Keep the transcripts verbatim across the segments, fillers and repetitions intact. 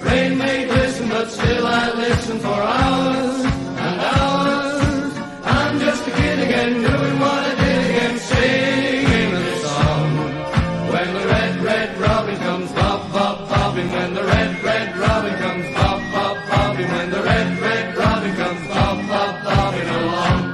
Rain may glisten, but still I listen for hours and hours. I'm just a kid again, doing what I did again, singing this song. When the red, red robin comes bob, bob, bobbing. When the red, red robin comes bob, bob, bobbing. When the red, red robin comes bob, bob, bobbing along.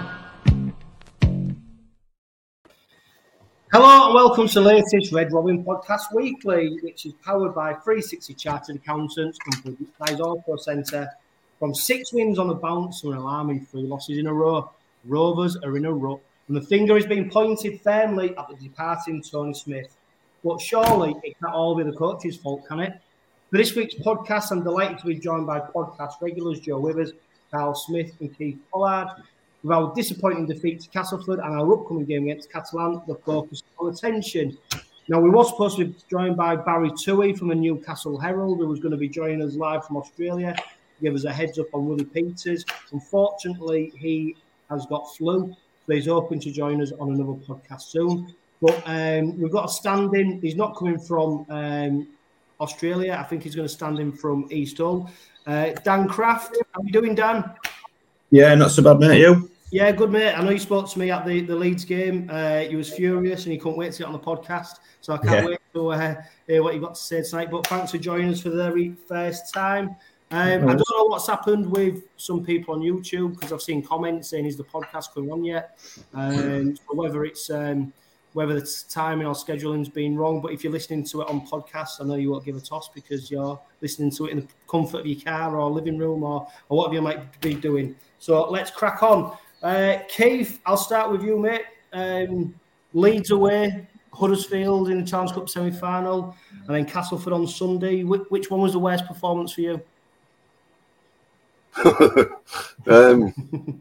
Hello and welcome to the latest Red Robin Podcast Weekly, which is powered by three sixty Chartered Accountants and Budget Prize Auto Centre. From six wins on the bounce to an alarming three losses in a row, Rovers are in a rut, and the finger is being pointed firmly at the departing Tony Smith. But surely it can't all be the coach's fault, can it? For this week's podcast, I'm delighted to be joined by podcast regulars Joe Withers, Carl Smith and Keith Pollard. With our disappointing defeat to Castleford and our upcoming game against Catalan, the focus on attention. Now, we were supposed to be joined by Barry Toohey from the Newcastle Herald, who was going to be joining us live from Australia to give us a heads up on Willie Peters. Unfortunately, he has got flu, so he's hoping to join us on another podcast soon. But um, we've got a stand-in. He's not coming from um, Australia. I think he's going to stand in from East Hull. Uh, Dan Craft, how are you doing, Dan? Yeah, not so bad, mate. You? Yeah, good, mate. I know you spoke to me at the, the Leeds game. Uh, you was furious and you couldn't wait to get on the podcast. So I can't yeah. wait to uh, hear what you got to say tonight. But thanks for joining us for the very first time. Um, I don't know what's happened with some people on YouTube because I've seen comments saying, is the podcast going on yet? Um, so whether it's um, whether the timing or scheduling's been wrong. But if you're listening to it on podcast, I know you won't give a toss because you're listening to it in the comfort of your car or living room or, or whatever you might be doing. So let's crack on. Uh, Keith, I'll start with you, mate. Um, Leeds away, Huddersfield in the Challenge Cup semi-final, and then Castleford on Sunday. Wh- which one was the worst performance for you? um,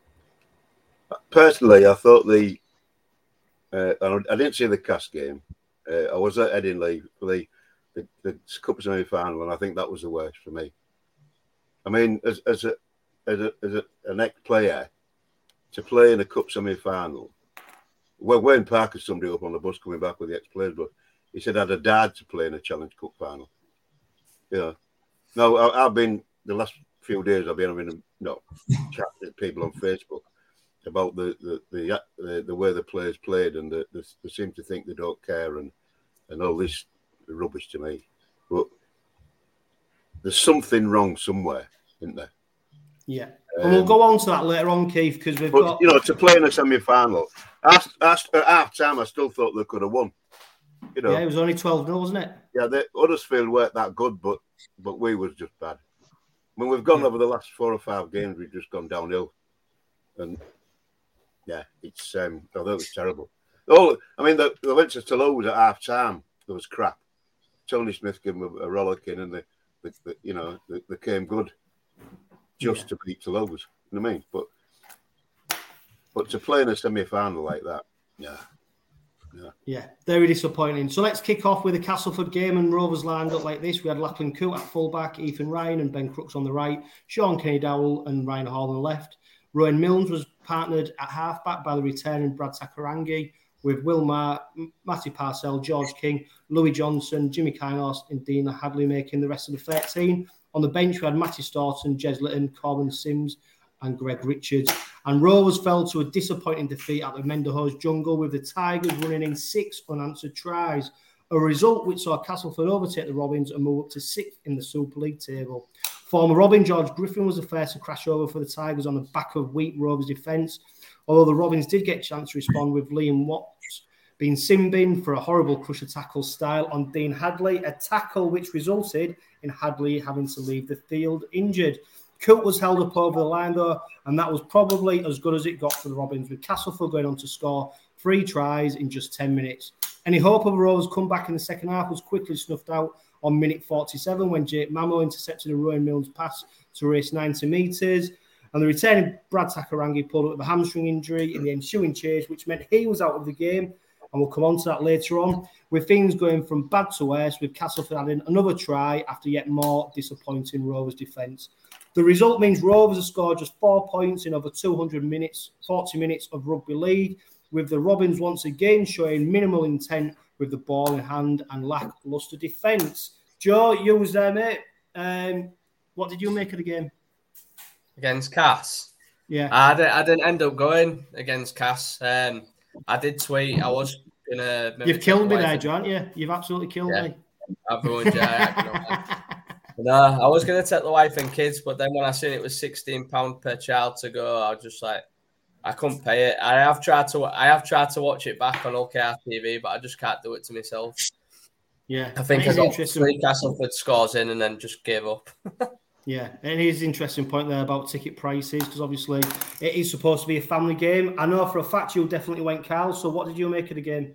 personally, I thought the uh, I didn't see the Cas game. Uh, I was at Headingley for the, the, the Cup semi-final, and I think that was the worst for me. I mean, as as a as a as a, an ex-player, to play in a cup semi-final. Well, Wayne Parker summed it up on the bus coming back with the ex-players, but he said I'd have died to play in a Challenge Cup final. Yeah. No, I, I've been, the last few days, I've been having, no, chat with people on Facebook about the the the, the, the way the players played, and the, the, they seem to think they don't care and, and all this rubbish to me. But there's something wrong somewhere, isn't there? Yeah, and we'll go on to that later on, Keith, because we've but, got... you know, to play in a semi-final, at, at, at half-time, I still thought they could have won. You know, yeah, it was only twelve nil, wasn't it? Yeah, the Huddersfield weren't that good, but but we was just bad. I mean, we've gone yeah. over the last four or five games, we've just gone downhill. And, yeah, it's, um, I thought it was terrible. Oh, I mean, they, they went to Toulouse at half-time. There was crap. Tony Smith gave them a, a rollicking, and, they, they, they, you know, they, they came good. Just yeah. to beat Toulouse, you know what I mean? But but to play in a semi-final like that, yeah, yeah, yeah, very disappointing. So let's kick off with the Castleford game, and Rovers lined up like this. We had Lachlan Coote at fullback, Ethan Ryan and Ben Crooks on the right, Sean Kenny-Dowell and Ryan Hall on the left. Rowan Milnes was partnered at halfback by the returning Brad Sakarangi, with Will Maher, Matty Parcell, George King, Louis Johnson, Jimmy Kynhorst and Dean Hadley making the rest of the thirteen. On the bench, we had Matty Staunton, Jez Litton, Corbin Sims and Greg Richards. And Rovers fell to a disappointing defeat at the Menderhose Jungle, with the Tigers running in six unanswered tries. A result which saw Castleford overtake the Robins and move up to sixth in the Super League table. Former Robin George Griffin was the first to crash over for the Tigers on the back of weak Rovers defence, although the Robins did get a chance to respond, with Liam Watts being sin-binned for a horrible crusher tackle style on Dean Hadley, a tackle which resulted in Hadley having to leave the field injured. Coote was held up over the line though, and that was probably as good as it got for the Robins, with Castleford going on to score three tries in just ten minutes. Any hope of a Rovers comeback in the second half was quickly snuffed out on minute forty-seven when Jake Mamo intercepted a Rowan Milnes pass to race ninety metres. And the returning Brad Sakarangi pulled up with a hamstring injury in the ensuing chase, which meant he was out of the game. And we'll come on to that later on, with things going from bad to worse, with Castleford adding another try after yet more disappointing Rovers defence. The result means Rovers have scored just four points in over two hundred minutes, forty minutes of rugby league, with the Robins once again showing minimal intent with the ball in hand and lacklustre defence. Joe, you was there, mate. um, what did you make of the game? Against Cass? Yeah. I, did, I didn't end up going against Cass. Um, I did tweet. I was going to... You've killed me there, John, yeah. You've absolutely killed yeah. me. I've ruined you. No, I was going to take the wife and kids, but then when I seen it was sixteen pounds per child to go, I was just like, I couldn't pay it. I have tried to I have tried to watch it back on O K R T V, but I just can't do it to myself. Yeah. I think I got three Castleford scores in and then just gave up. Yeah, and it is an interesting point there about ticket prices, because obviously it is supposed to be a family game. I know for a fact you definitely went, Carl, so what did you make of the game?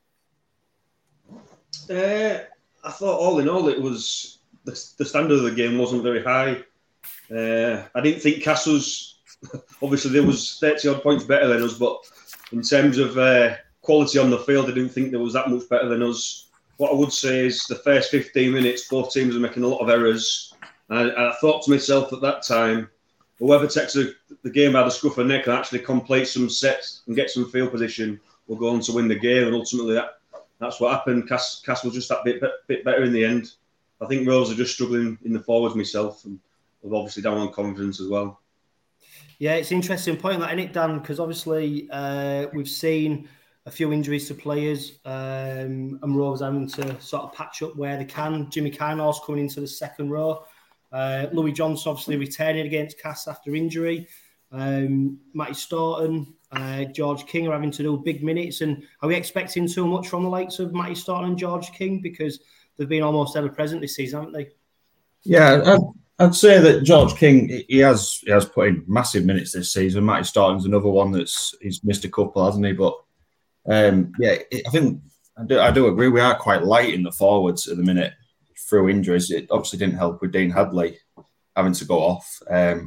Uh, I thought all in all it was... The, the standard of the game wasn't very high. Uh, I didn't think Castle's... Obviously, there was thirty odd points better than us, but in terms of uh, quality on the field, I didn't think there was that much better than us. What I would say is the first fifteen minutes, both teams were making a lot of errors. And I, I thought to myself at that time, whoever takes the, the game by the scruff of the neck and actually complete some sets and get some field position will go on to win the game. And ultimately, that, that's what happened. Cass, Cass was just that bit, bit better in the end. I think Rose are just struggling in the forwards myself, and we're obviously down on confidence as well. Yeah, it's an interesting point, that, isn't it, Dan? Because obviously uh, we've seen a few injuries to players, um, and Rovers having to sort of patch up where they can. Jimmy Carnor's coming into the second row. Uh, Louis Johnson obviously returning against Cass after injury. Um, Matty Staunton, uh, George King are having to do big minutes. And are we expecting too much from the likes of Matty Staunton and George King? Because they've been almost ever present this season, haven't they? Yeah, I'd, I'd say that George King, he has he has put in massive minutes this season. Matty Staunton's another one that's he's missed a couple, hasn't he? But um, yeah, I think I do, I do agree. We are quite light in the forwards at the minute through injuries. It obviously didn't help with Dean Hadley having to go off. Um,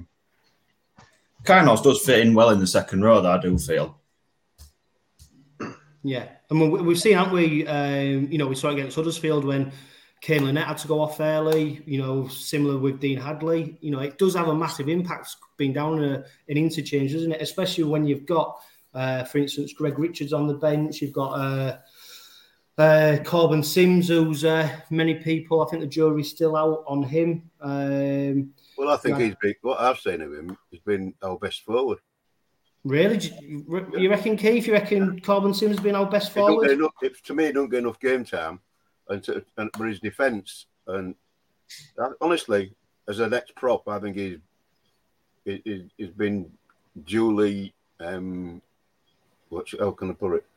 Carnos does fit in well in the second row, though, I do feel. Yeah, I mean, we've seen, haven't we? Um, you know, we saw it against Huddersfield when Kane Lynette had to go off early. You know, similar with Dean Hadley. You know, it does have a massive impact being down a, an interchange, doesn't it? Especially when you've got, uh, for instance, Greg Richards on the bench. You've got uh, uh, Corbin Sims, who's uh, many people. I think the jury's still out on him. Um, well, I think right. he's been. What I've seen of him, he's been our best forward. Really? You, you reckon, Keith? You reckon Corbin Sims has been our best forward? Enough, if, to me, he don't get enough game time, and, to, and for his defence. And uh, honestly, as an ex-prop, I think he's he, he's been duly. Um, what? How can I put it?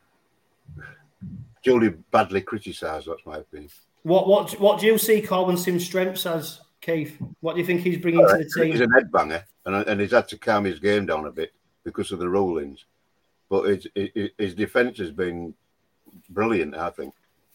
Duly badly criticised. That's my opinion. What what what do you see Corbin Sims' strengths as, Keith? What do you think he's bringing right. to the team? He's an headbanger, and and he's had to calm his game down a bit because of the rulings. But his, his, his defence has been brilliant, I think.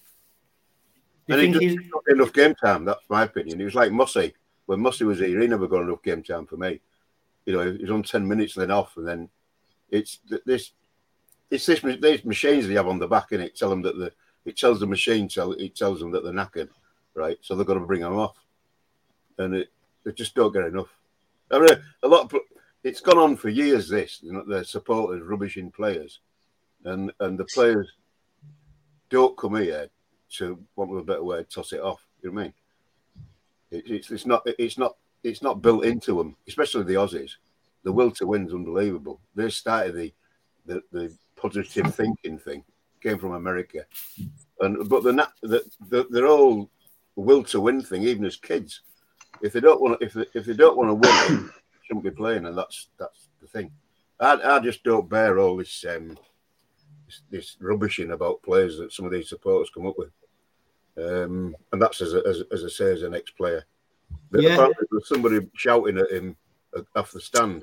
You and think he he's just got enough game time, that's my opinion. He was like Mussy. When Mussy was here, he never got enough game time for me. You know, he was on ten minutes and then off, and then it's this it's this these machines they have on the back, and it tell them that the it tells the machine tell it tells them that they're knackered, right? So they've got to bring them off. And it they just don't get enough. I mean, a lot of it's gone on for years. This, you know, the supporters rubbishing players, and and the players don't come here to, want of a better word, toss it off. You know what I mean? It, it's it's not it's not it's not built into them, especially the Aussies. The will to win is unbelievable. They started the the, the positive thinking thing, came from America, and but the the, the they're all will to win thing, even as kids. If they don't want to, if they, if they don't want to win, they shouldn't be playing, and that's that's the thing. I I just don't bear all this um this, this rubbishing about players that some of these supporters come up with, um, and that's as a, as as I say as an ex-player. Yeah. Apparently there was somebody shouting at him off the stand.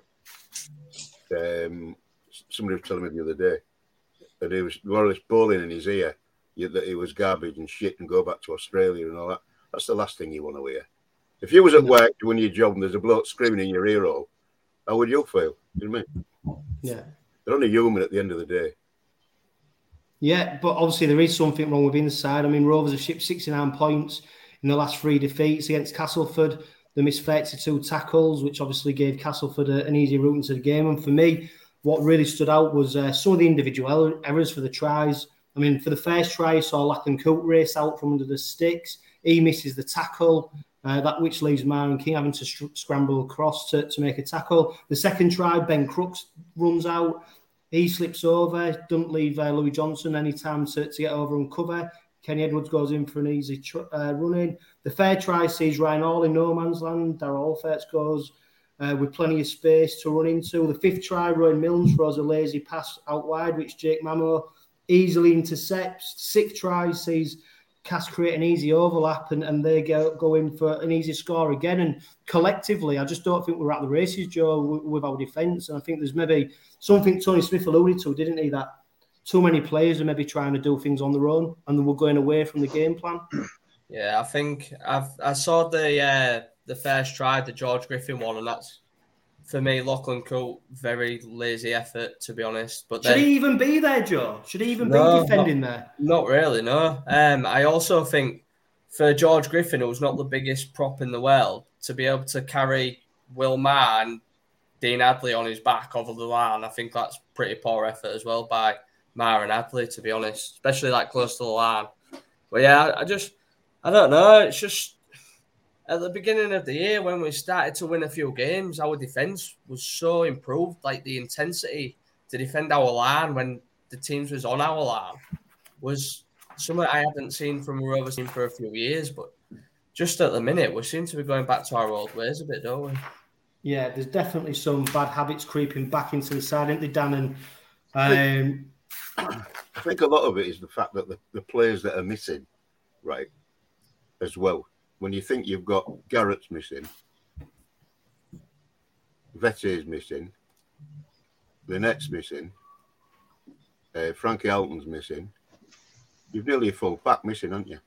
Um, somebody was telling me the other day that he was more or less bawling in his ear that he was garbage and shit and go back to Australia and all that. That's the last thing you want to hear. If you was at work doing your job and there's a bloke screaming in your ear hole, how would you feel? You know what I mean? Yeah. They're only human at the end of the day. Yeah, but obviously there is something wrong with inside. I mean, Rovers have shipped sixty-nine points in the last three defeats against Castleford. They missed thirty-two tackles, which obviously gave Castleford a, an easy route into the game. And for me, what really stood out was uh, some of the individual errors for the tries. I mean, for the first try, I saw Lachlan Coote race out from under the sticks. He misses the tackle. Uh, that which leaves Maher and King having to str- scramble across to, to make a tackle. The second try, Ben Crooks runs out. He slips over, doesn't leave uh, Louis Johnson any time to, to get over and cover. Kenny Edwards goes in for an easy tr- uh, run-in. The fair try sees Ryan Hall in no man's land. Darryl Allfairts goes uh, with plenty of space to run into. The fifth try, Rowan Milnes throws a lazy pass out wide, which Jake Mamo easily intercepts. Sixth try sees Cass create an easy overlap and, and they go, go in for an easy score again. And collectively, I just don't think we're at the races, Joe, with, with our defence. And I think there's maybe something Tony Smith alluded to, didn't he, that too many players are maybe trying to do things on their own and they were going away from the game plan. Yeah, I think I've I saw the uh, the first try, the George Griffin one, and that's, for me, Lachlan Cook, very lazy effort, to be honest. But Should then, he even be there, Joe? Should he even no, be defending not, there? Not really, no. Um, I also think for George Griffin, who's not the biggest prop in the world, to be able to carry Will Maher and Dean Adley on his back over the line, I think that's pretty poor effort as well by Maher and Adley, to be honest, especially that close to the line. But yeah, I, I just, I don't know. It's just, at the beginning of the year, when we started to win a few games, our defence was so improved. Like the intensity to defend our line when the teams was on our line was something I haven't seen from a Rovers team for a few years. But just at the minute, we seem to be going back to our old ways a bit, don't we? Yeah, there's definitely some bad habits creeping back into the side, isn't there, Dan? And um, I think a lot of it is the fact that the, the players that are missing, right, as well. When you think you've got Garrett's missing, Vette's missing, Lynette's missing, uh, Frankie Alton's missing, you've nearly a full pack missing, haven't you?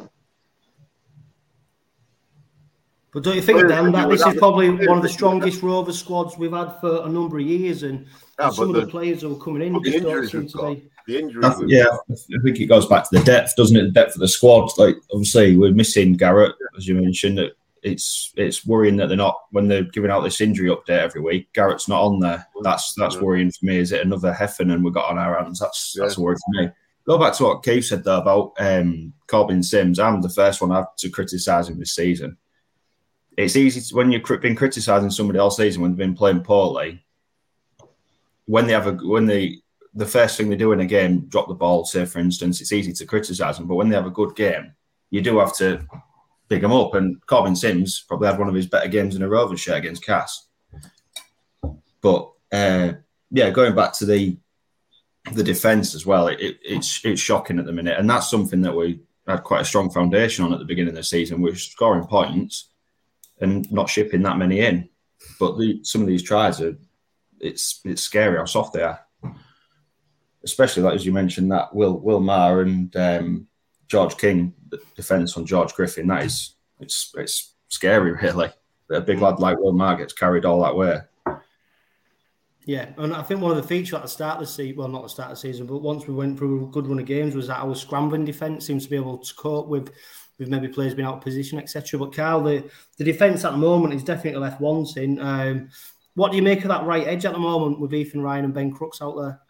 But don't you think, Dan, that this is probably one of the strongest Rovers squads we've had for a number of years, and Yeah, some of but the, the- players who are coming in But the just don't injuries seem we've to got, be. the injuries, I, we've yeah, got. I think it goes back to the depth, doesn't it? The depth of the squad. Like obviously, we're missing Garrett, as you mentioned. It, it's it's worrying that they're not when they're giving out this injury update every week. Garrett's not on there. That's that's Yeah. worrying for me. Is it another Heffernan we've got on our hands? That's that's Yeah. a worry for me. Go back to what Keith said though about um, Corbin Sims. I'm the first one I've to criticise him this season. It's easy to, when you've been criticising somebody all season when they've been playing poorly. When they have a when they the first thing they do in a game, drop the ball, say for instance, it's easy to criticise them. But when they have a good game, you do have to big them up. And Corbin Sims probably had one of his better games in a Rovers shirt against Cass. But uh, yeah, going back to the the defence as well, it, it, it's it's shocking at the minute, and that's something that we had quite a strong foundation on at the beginning of the season. We're scoring points and not shipping that many in, but the, some of these tries are it's it's scary how soft they are. Especially like as you mentioned that Will Will Maher and um, George King, the defence on George Griffin, that is it's it's scary really. A big lad like Will Maher gets carried all that way. Yeah, and I think one of the features at the start of the season, well, not the start of the season, but once we went through a good run of games, was that our scrambling defence seems to be able to cope with, with maybe players being out of position, et cetera. But Carl, the, the defence at the moment is definitely left wanting. Um, what do you make of that right edge at the moment with Ethan Ryan and Ben Crooks out there?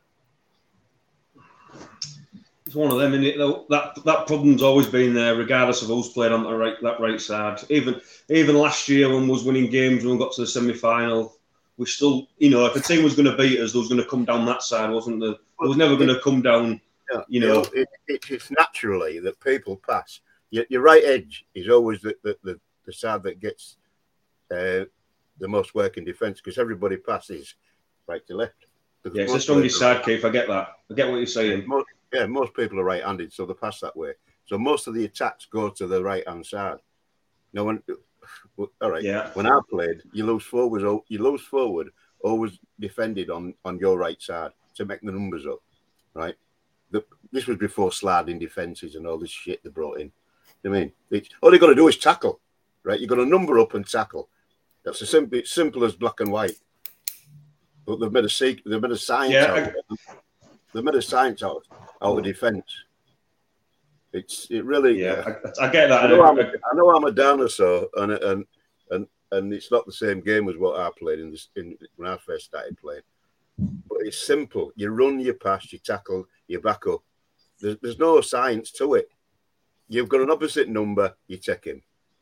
It's one of them, isn't it? That that problem's always been there, regardless of who's played on the right that right side. Even even last year when we was winning games, when we got to the semi-final, we still, you know, if a team was going to beat us, there was going to come down that side, wasn't there? It was never going to come down, Yeah, you know. it, it, it's naturally that people pass. Your, your right edge is always the, the, the, the side that gets uh, the most work in defence because everybody passes right to left. Yeah, it's the strongest side, Keith. I get that. I get what you're saying. Most, yeah, most people are right-handed, so they pass that way. So most of the attacks go to the right-hand side. No one. All right. Yeah. When I played, you lose forward. You lose forward. Always defended on, on your right side to make the numbers up. Right. The, this was before sliding defences and all this shit they brought in. I mean, it's, all you got to do is tackle. Right. You got to number up and tackle. That's as simple, simple as black and white. But they've made a secret. They've made a science. Yeah, out I, of it. They've made a science out, out of defence. It's it really. yeah, I, I get that. I know, I'm, I know I'm a dinosaur, and and and and it's not the same game as what I played in this in when I first started playing. But it's simple. You run, you pass, you tackle, you back up. There's, there's no science to it. You've got an opposite number, you take him.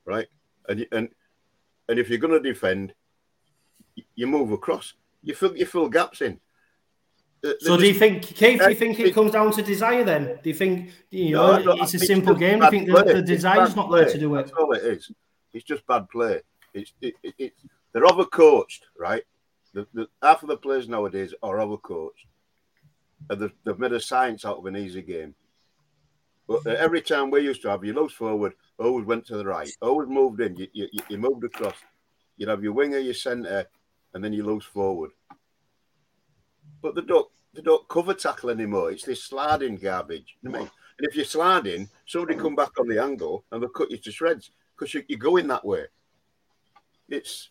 right? And you, and and if you're going to defend, you move across. You fill you fill gaps in. The, so the, do you think, Keith, do you think it it, comes down to desire then? Do you think, you know, no, it's a it's simple game? Do you think the, the desire's not play. there to do it? That's all it is. It's just bad play. It's it, it, it, They're overcoached, right? The, the, half of the players nowadays are overcoached. And they've, they've made a science out of an easy game. But every time we used to have, you lose forward, always went to the right, always moved in, you, you, you moved across. You'd have your winger, your centre, and then you lose forward. But they don't, they don't cover tackle anymore. It's this sliding garbage. You know what I mean? And if you're sliding, somebody come back on the angle and they'll cut you to shreds because you, you're going that way. It's,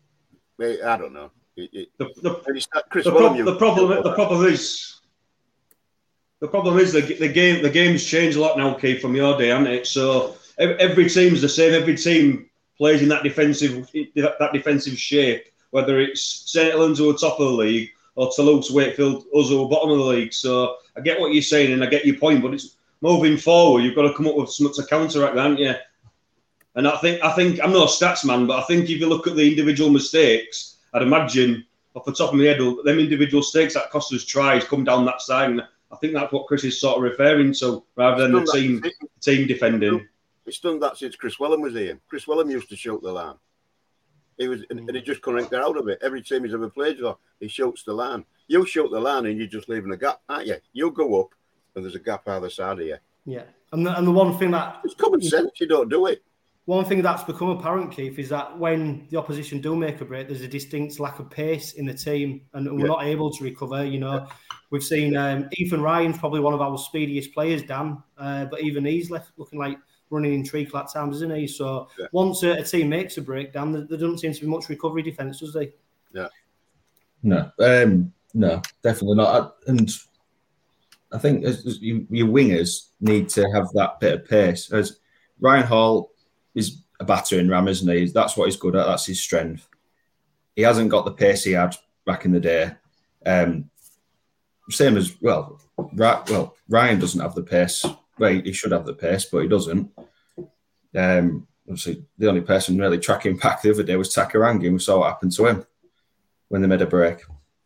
I don't know. It, it, the, the, it's Chris the, William, prob- the problem, the problem is, the problem is the, the game. The game's changed a lot now, Keith, from your day, hasn't it? So every team's the same. Every team plays in that defensive, that defensive shape. Whether it's Saint Helens who are top of the league or Toulouse, Wakefield, us who are bottom of the league. So I get what you're saying and I get your point, but it's moving forward. You've got to come up with something to counteract that, haven't you? And I think, I think I'm not a stats man, but I think if you look at the individual mistakes, I'd imagine off the top of my head, them individual mistakes that cost us tries come down that side. And I think that's what Chris is sort of referring to, rather than the team that, team defending. It's done that since Chris Wellham was here. Chris Wellham used to shoot the line. He was, and, and he just couldn't get out of it. Every team he's ever played for, he shoots the line. You shoot the line and you're just leaving a gap, aren't you? You go up and there's a gap either side of you. Yeah, and the, and the one thing that it's common sense. You don't do it. One thing that's become apparent, Keith, is that when the opposition do make a break, there's a distinct lack of pace in the team, and we're yeah. not able to recover. You know, yeah. we've seen um, Ethan Ryan's probably one of our speediest players, Dan, uh, but even he's left looking like running in treacle at times, isn't he? So yeah. once a, a team makes a breakdown, there, there doesn't seem to be much recovery defence, does there? Yeah. No, um, no, definitely not. And I think as, as you, your wingers need to have that bit of pace. As Ryan Hall is a battering ram, isn't he? That's what he's good at. That's his strength. He hasn't got the pace he had back in the day. Um, same as, well, Ra- well, Ryan doesn't have the pace. Well, he should have the pace, but he doesn't. Um, obviously, the only person really tracking back the other day was Takarangi, and we saw what happened to him when they made a break.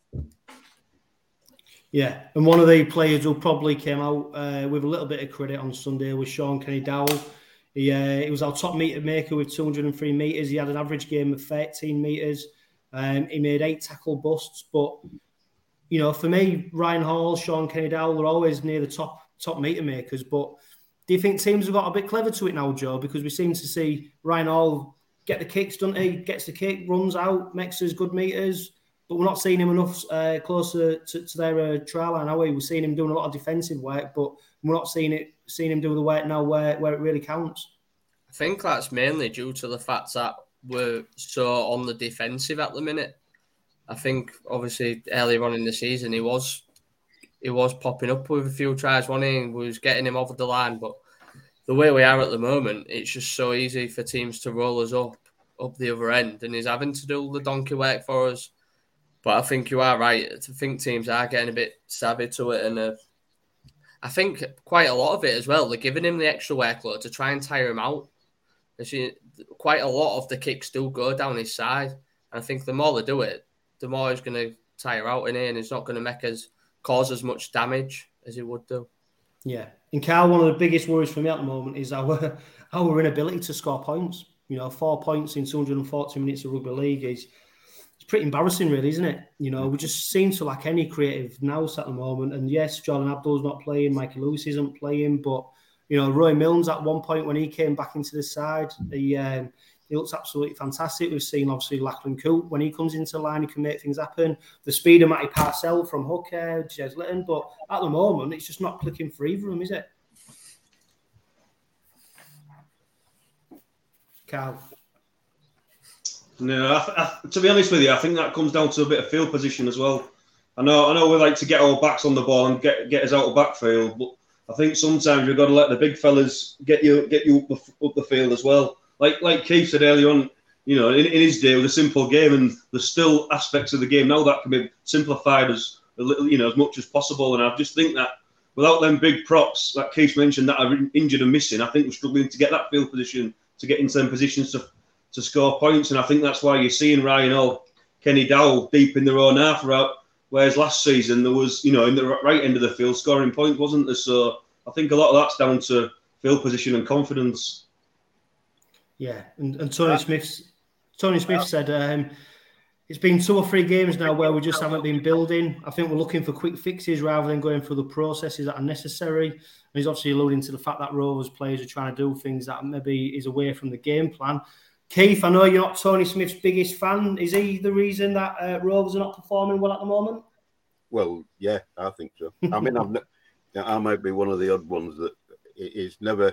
Yeah, and one of the players who probably came out uh, with a little bit of credit on Sunday was Sean Kenny-Dowell. He, uh, he was our top meter maker with two hundred three metres. He had an average game of thirteen metres. Um, he made eight tackle busts. But, you know, for me, Ryan Hall, Sean Kenny-Dowell are always near the top top meter makers. But do you think teams have got a bit clever to it now, Joe? Because we seem to see Ryan Hall get the kicks, doesn't he? Gets the kick, runs out, makes us good meters. But we're not seeing him enough uh, closer to, to their uh, trial line, are we? We're seeing him doing a lot of defensive work, but we're not seeing it, seeing him do the work now where, where it really counts. I think that's mainly due to the fact that we're so on the defensive at the minute. I think obviously earlier on in the season he was he was popping up with a few tries, one in was getting him over the line, but the way we are at the moment, it's just so easy for teams to roll us up up the other end, and he's having to do the donkey work for us. But I think you are right. I think teams are getting a bit savvy to it, and uh, I think quite a lot of it as well. They're giving him the extra workload to try and tire him out. See, quite a lot of the kicks do go down his side. And I think the more they do it, the more he's going to tire out in here, and it's not going to make us cause as much damage as he would do. Yeah. And Carl, one of the biggest worries for me at the moment is our, our inability to score points. You know, four points in two hundred forty minutes of rugby league is it's pretty embarrassing, really, isn't it? You know, we just seem to lack any creative nous at the moment. And yes, Jordan Abdul's not playing, Mikey Lewis isn't playing, but you know, Roy Milnes at one point when he came back into the side, he um, he looks absolutely fantastic. We've seen obviously Lachlan Coote when he comes into the line, he can make things happen. The speed of Matty Parcell from hooker, Jez Litton, but at the moment it's just not clicking for either of them, is it? Carl. No, I, I, to be honest with you, I think that comes down to a bit of field position as well. I know, I know we like to get our backs on the ball and get get us out of backfield, but I think sometimes you've got to let the big fellas get you get you up the, up the field as well. Like like Keith said earlier on, you know, in, in his day, it was a simple game, and there's still aspects of the game now that can be simplified as a little, you know, as much as possible. And I just think that without them big props, like Keith mentioned, that are injured and missing, I think we're struggling to get that field position to get into them positions to, to score points. And I think that's why you're seeing Ryan Hall, Kenny Dowell deep in their own half route, whereas last season there was, you know, in the right end of the field scoring points, wasn't there? So I think a lot of that's down to field position and confidence. Yeah, and, and Tony Smith, Tony Smith said um, it's been two or three games now where we just haven't been building. I think we're looking for quick fixes rather than going through the processes that are necessary. And he's obviously alluding to the fact that Rovers players are trying to do things that maybe is away from the game plan. Keith, I know you're not Tony Smith's biggest fan. Is he the reason that uh, Rovers are not performing well at the moment? Well, yeah, I think so. I mean, I've ne- I might be one of the odd ones that is never.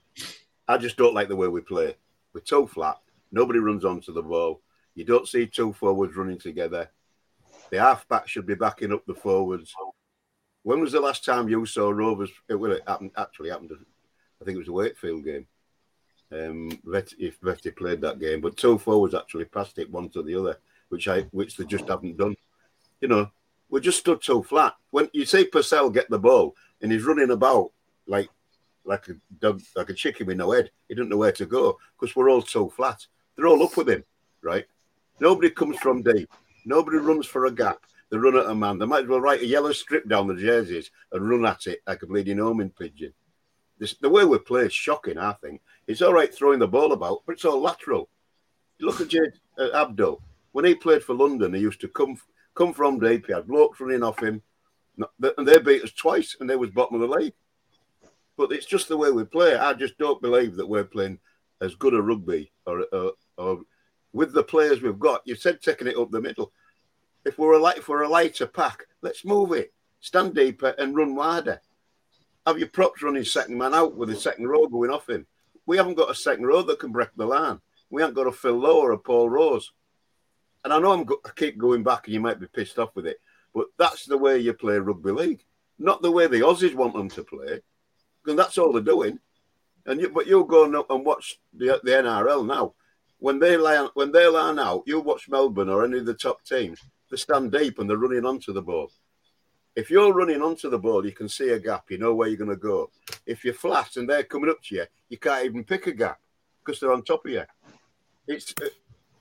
I just don't like the way we play. We're toe flat. Nobody runs onto the ball. You don't see two forwards running together. The half-back should be backing up the forwards. When was the last time you saw Rovers? It, well, it happened, actually happened, I think it was a Wakefield game. Um, if Vetty played that game. But two forwards actually passed it one to the other, which I which they just haven't done. You know, we just stood so flat. When you see Purcell get the ball and he's running about like like a dog, like a chicken with no head, he doesn't know where to go because we're all so flat. They're all up with him, right? Nobody comes from deep. Nobody runs for a gap. They run at a man. They might as well write a yellow strip down the jerseys and run at it like a bleeding homing pigeon. This, the way we play is shocking, I think. It's all right throwing the ball about, but it's all lateral. You look at Jade uh, Abdo. When he played for London, he used to come come from deep. He had blokes running off him. And they beat us twice, and they was bottom of the league. But it's just the way we play. I just don't believe that we're playing as good a rugby or, or, or with the players we've got. You said taking it up the middle. If we're a light, if we're a lighter pack, let's move it. Stand deeper and run wider. Have your props running second man out with the second row going off him. We haven't got a second row that can break the line. We haven't got a Phil Lowe or a Paul Rose. And I know I'm go- I keep going back and you might be pissed off with it, but that's the way you play rugby league, not the way the Aussies want them to play. And that's all they're doing. And you, but you'll go and watch the, the N R L now. When they line when they line out, you watch Melbourne or any of the top teams. They stand deep and they're running onto the ball. If you're running onto the ball, you can see a gap. You know where you're going to go. If you're flat and they're coming up to you, you can't even pick a gap because they're on top of you. It's uh,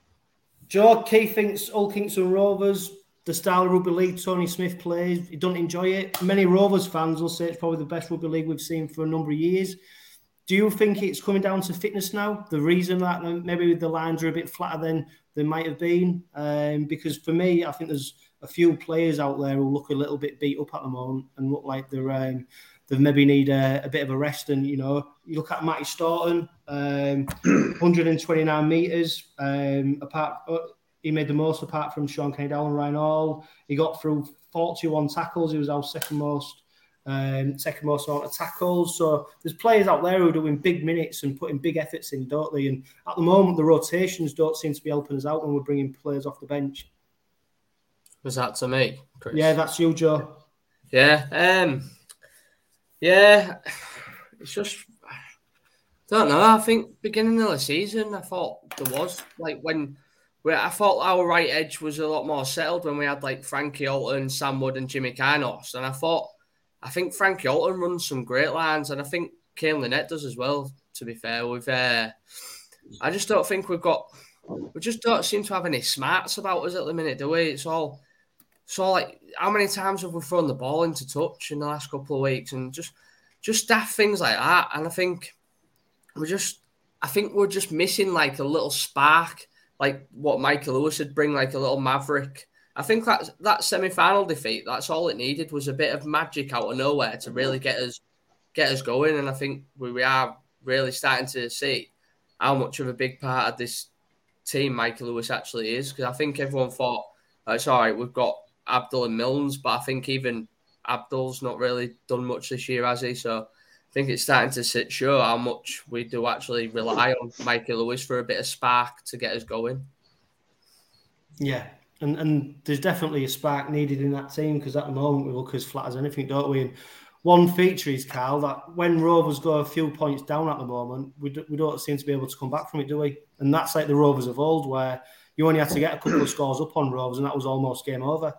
Joe, Keith thinks Hull Kingston Rovers, the style of rugby league Tony Smith plays, he doesn't enjoy it. Many Rovers fans will say it's probably the best rugby league we've seen for a number of years. Do you think it's coming down to fitness now? The reason that maybe the lines are a bit flatter than they might have been? Um, because for me, I think there's a few players out there who look a little bit beat up at the moment and look like they're um, they maybe need a, a bit of a rest. And, you know, you look at Matty Staunton, um, one hundred twenty-nine metres. Um, apart, he made the most apart from Sean Kenny-Dowell and Ryan Hall. He got through forty-one tackles. He was our second most, um, second most amount of tackles. So there's players out there who are doing big minutes and putting big efforts in, don't they? And at the moment, the rotations don't seem to be helping us out when we're bringing players off the bench. Was that to me, Chris? Yeah, that's you, Joe. Yeah, um, yeah. It's just, I don't know. I think beginning of the season, I thought there was like when we, I thought our right edge was a lot more settled when we had like Frankie Alton, Sam Wood, and Jimmy Carnos. And I thought, I think Frankie Alton runs some great lines, and I think Kane Lynette does as well. To be fair, we've. Uh, I just don't think we've got. We just don't seem to have any smarts about us at the minute, do we? It's all. So, like, how many times have we thrown the ball into touch in the last couple of weeks, and just, just daft things like that? And I think we're just, I think we're just missing like a little spark, like what Michael Lewis would bring, like a little maverick. I think that that semi-final defeat, that's all it needed was a bit of magic out of nowhere to really get us, get us going. And I think we, we are really starting to see how much of a big part of this team Michael Lewis actually is. Because I think everyone thought, oh, it's all right, we've got Abdul and Milnes, but I think even Abdul's not really done much this year, has he? So I think it's starting to show how much we do actually rely on Michael Lewis for a bit of spark to get us going. Yeah, and and there's definitely a spark needed in that team because at the moment we look as flat as anything, don't we? And one feature is, Carl, that when Rovers go a few points down at the moment, we, do, we don't seem to be able to come back from it, do we? And that's like the Rovers of old, where you only had to get a couple of scores up on Rovers and that was almost game over.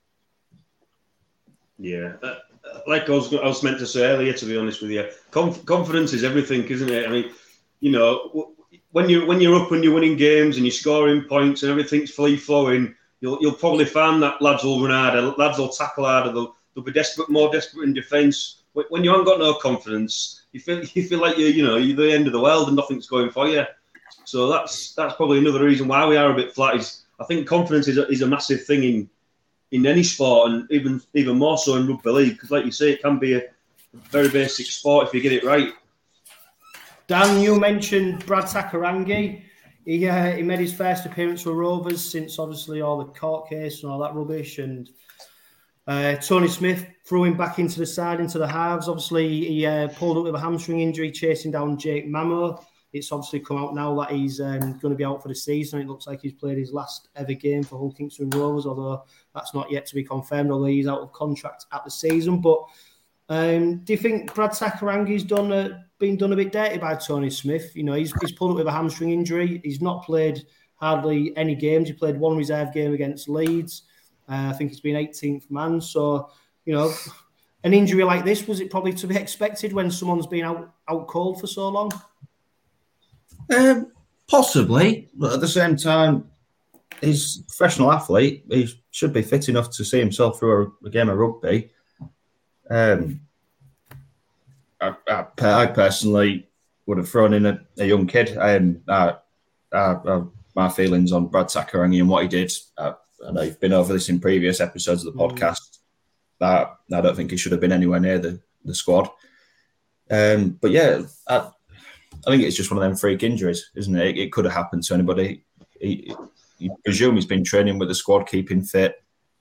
Yeah, uh, like I was, I was meant to say earlier, to be honest with you, Conf- confidence is everything, isn't it? I mean, you know, when you when you're up and you're winning games and you're scoring points and everything's free flowing, you'll you'll probably find that lads will run harder, lads will tackle harder, they'll, they'll be desperate, more desperate in defence. When you haven't got no confidence, you feel you feel like you you know you're the end of the world and nothing's going for you. So that's that's probably another reason why we are a bit flat. Is I think confidence is a, is a massive thing in in any sport, and even even more so in rugby league, because like you say, it can be a very basic sport if you get it right. Dan, you mentioned Brad Takarangi. He uh, he made his first appearance for Rovers since obviously all the court case and all that rubbish, and uh, Tony Smith threw him back into the side, into the halves. Obviously, he uh, pulled up with a hamstring injury chasing down Jake Mamo. It's obviously come out now that he's um, going to be out for the season. It looks like he's played his last ever game for Hull Kingston Rovers, although that's not yet to be confirmed, although he's out of contract at the season. But um, do you think Brad Takarangi's done a, been done a bit dirty by Tony Smith? You know, he's, he's pulled up with a hamstring injury. He's not played hardly any games. He played one reserve game against Leeds. Uh, I think he's been eighteenth man. So, you know, an injury like this, was it probably to be expected when someone's been out, out cold for so long? Um, possibly, but at the same time, he's a professional athlete. He should be fit enough to see himself through a, a game of rugby. Um, I, I, I personally would have thrown in a, a young kid. Um, I, I, I, my feelings on Brad Takarangi and what he did, I, I know you've been over this in previous episodes of the podcast. That I don't think he should have been anywhere near the, the squad. Um, but yeah, I, I think it's just one of them freak injuries, isn't it? It, it could have happened to anybody. He, you presume he's been training with the squad, keeping fit.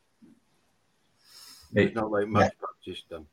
It, It's not like match yeah. practice done.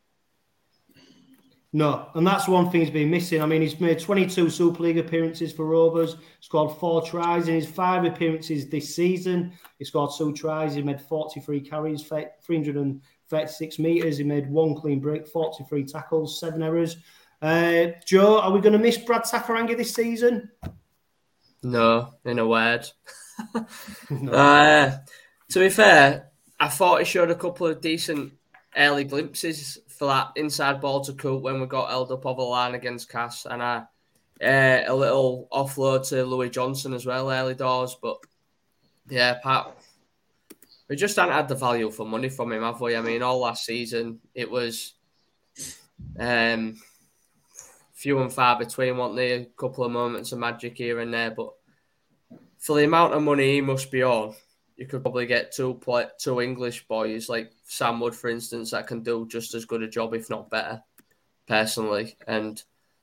No, and that's one thing he's been missing. I mean, he's made twenty-two Super League appearances for Rovers, scored four tries in his five appearances this season. He scored two tries. He made forty-three carries, three hundred thirty-six metres. He made one clean break, forty-three tackles, seven errors. Uh, Joe, are we going to miss Brad Takarangi this season? No, in a word. no. uh, to be fair, I thought he showed a couple of decent early glimpses for that inside ball to Coop when we got held up over the line against Cass, and I, uh, a little offload to Louis Johnson as well early doors. But yeah, Pat, we just haven't had the value for money from him, have we? I mean, all last season it was um, few and far between, weren't there? A couple of moments of magic here and there, but for the amount of money he must be on, you could probably get two play, two English boys like Sam Wood, for instance, that can do just as good a job, if not better, personally. And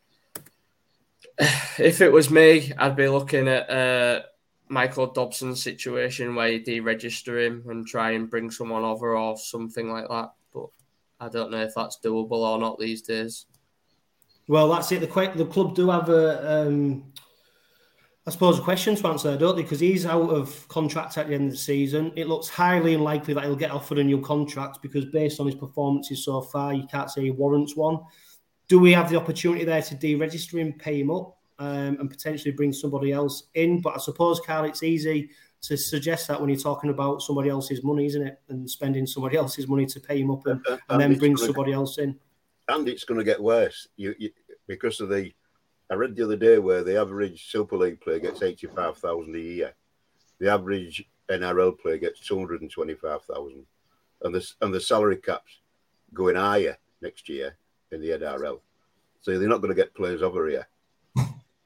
if it was me, I'd be looking at uh, Michael Dobson's situation where you deregister him and try and bring someone over or something like that. But I don't know if that's doable or not these days. Well, that's it. The, the club do have a... Um... I suppose a question to answer, don't they? Because he's out of contract at the end of the season. It looks highly unlikely that he'll get offered a new contract because based on his performances so far, you can't say he warrants one. Do we have the opportunity there to deregister him, pay him up, um, and potentially bring somebody else in? But I suppose, Carl, it's easy to suggest that when you're talking about somebody else's money, isn't it? And spending somebody else's money to pay him up and, and, and then bring somebody get, else in. And it's going to get worse you, you, because of the... I read the other day where the average Super League player gets eighty-five thousand a year. The average N R L player gets two hundred twenty-five thousand, and the and the salary caps going higher next year in the N R L. So they're not going to get players over here. I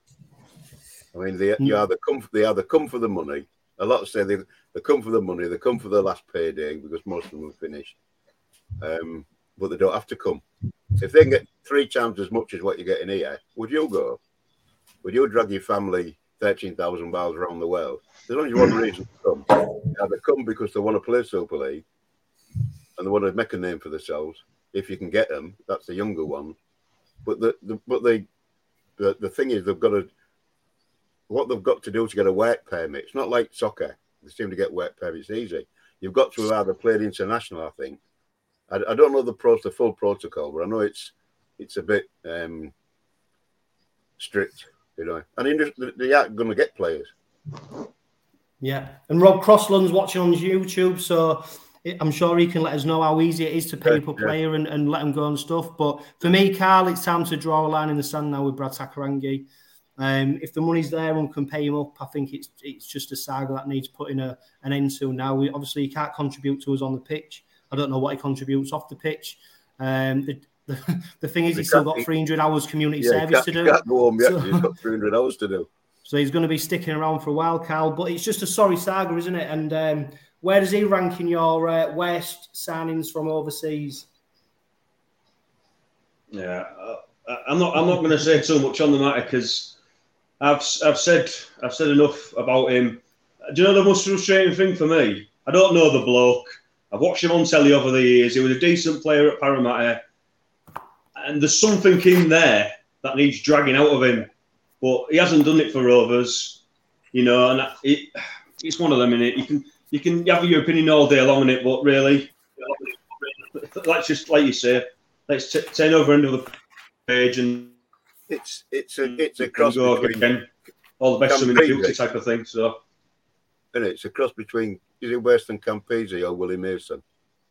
mean, they you either come they either come for the money. A lot say they they come for the money. They come for the last payday because most of them are finished. Um, but they don't have to come. If they can get three times as much as what you're getting here, would you go? Would you drag your family thirteen thousand miles around the world? There's only one reason to come. They either come because they want to play Super League and they want to make a name for themselves. If you can get them, that's the younger one. But the, the but they the, the thing is they've got to what they've got to do to get a work permit. It's not like soccer. They seem to get work permits easy. You've got to have either played international, I think. I, I don't know the, pro, the full protocol, but I know it's it's a bit um, strict, you know. And they aren't going to get players. Yeah, and Rob Crossland's watching on YouTube, so I'm sure he can let us know how easy it is to pay up a player and, and let him go and stuff. But for me, Carl, it's time to draw a line in the sand now with Brad Takarangi. Um, if the money's there and can pay him up, I think it's it's just a saga that needs putting a, an end to now. We, obviously, he can't contribute to us on the pitch. I don't know what he contributes off the pitch. Um, the, the, the thing is, he's still got three hundred hours community yeah, service to do. He can't go home yet. So, he's got three hundred hours to do. So he's going to be sticking around for a while, Carl. But it's just a sorry saga, isn't it? And um, where does he rank in your uh, worst signings from overseas? Yeah, uh, I'm not. I'm not going to say too much on the matter because I've I've said I've said enough about him. Do you know the most frustrating thing for me? I don't know the bloke. I've watched him on telly over the years. He was a decent player at Parramatta, and there's something in there that needs dragging out of him. But he hasn't done it for Rovers, you know, and it, it's one of them, innit? You can you can have your opinion all day long on it, but really, let's just, like you say, let's t- turn over another page and it's it's a it's a cross go between again. All the best in the future type of thing. So, and it's a cross between is it Weston Campese or Willie Mason?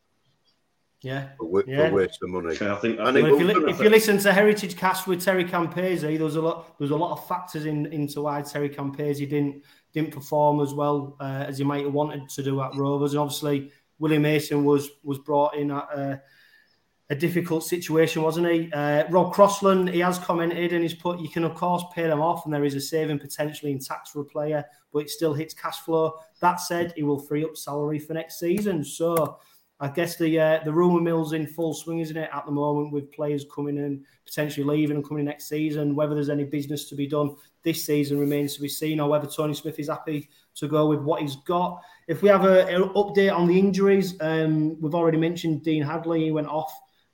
Yeah, for, yeah. for waste of money. I think. I well, think if, you li- if you listen to Heritage Cast with Terry Campese, there was a lot. There was a lot of factors in into why Terry Campese didn't didn't perform as well uh, as he might have wanted to do at Rovers. And obviously, Willie Mason was was brought in at a, a difficult situation, wasn't he? Uh, Rob Crossland, he has commented and he's put, you can of course pay them off, and there is a saving potentially in tax for a player, but it still hits cash flow. That said, he will free up salary for next season. So I guess the uh, the rumour mill's in full swing, isn't it, at the moment, with players coming in, potentially leaving and coming next season. Whether there's any business to be done this season remains to be seen, or whether Tony Smith is happy to go with what he's got. If we have an update on the injuries, um, we've already mentioned Dean Hadley. He went off.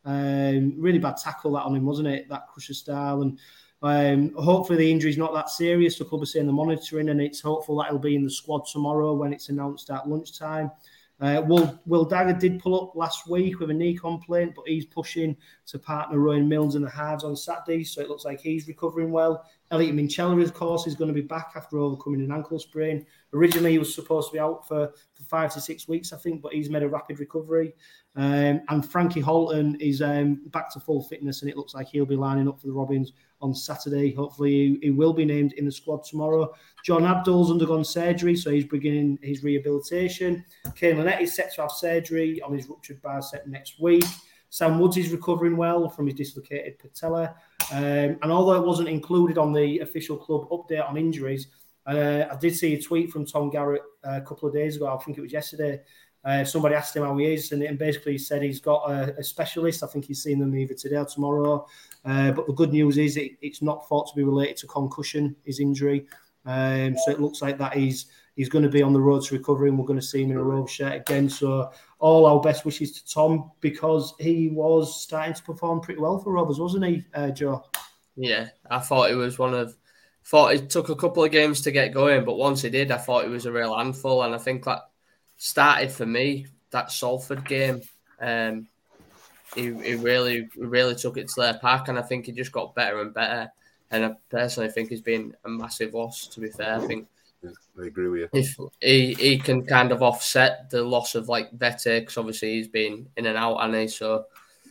Um, really bad tackle that on him, wasn't it? That crusher style. And um, hopefully the injury's not that serious. The club are saying they're monitoring, and it's hopeful that he'll be in the squad tomorrow when it's announced at lunchtime. Uh, Will, Will Dagger did pull up last week with a knee complaint, but he's pushing to partner Rowan Milnes in the halves on Saturday, so it looks like he's recovering well. Elliot Minchella, of course, is going to be back after overcoming an ankle sprain. Originally, he was supposed to be out for, for five to six weeks, I think, but he's made a rapid recovery. Um, and Frankie Holton is um, back to full fitness, and it looks like he'll be lining up for the Robins on Saturday. Hopefully, he, he will be named in the squad tomorrow. John Abdul's undergone surgery, so he's beginning his rehabilitation. Kane Lynette is set to have surgery on his ruptured bicep next week. Sam Woods is recovering well from his dislocated patella. Um, and although it wasn't included on the official club update on injuries, uh, I did see a tweet from Tom Garrett uh, a couple of days ago. I think it was yesterday. Uh, somebody asked him how he is, and, and basically he said he's got a, a specialist. I think he's seen them either today or tomorrow. Uh, but the good news is it, it's not thought to be related to concussion, his injury. Um, so it looks like that he's he's going to be on the road to recovery, and we're going to see him in a Rovers shirt again. So all our best wishes to Tom, because he was starting to perform pretty well for Rovers, wasn't he, uh, Joe? Yeah, I thought he was one of. Thought it took a couple of games to get going, but once he did, I thought he was a real handful, and I think that started for me that Salford game. Um, he, he really, really took it to their pack, and I think he just got better and better. And I personally think he's been a massive loss. To be fair, I think I agree with you. If he he can kind of offset the loss of like Vete, because obviously he's been in and out, and he so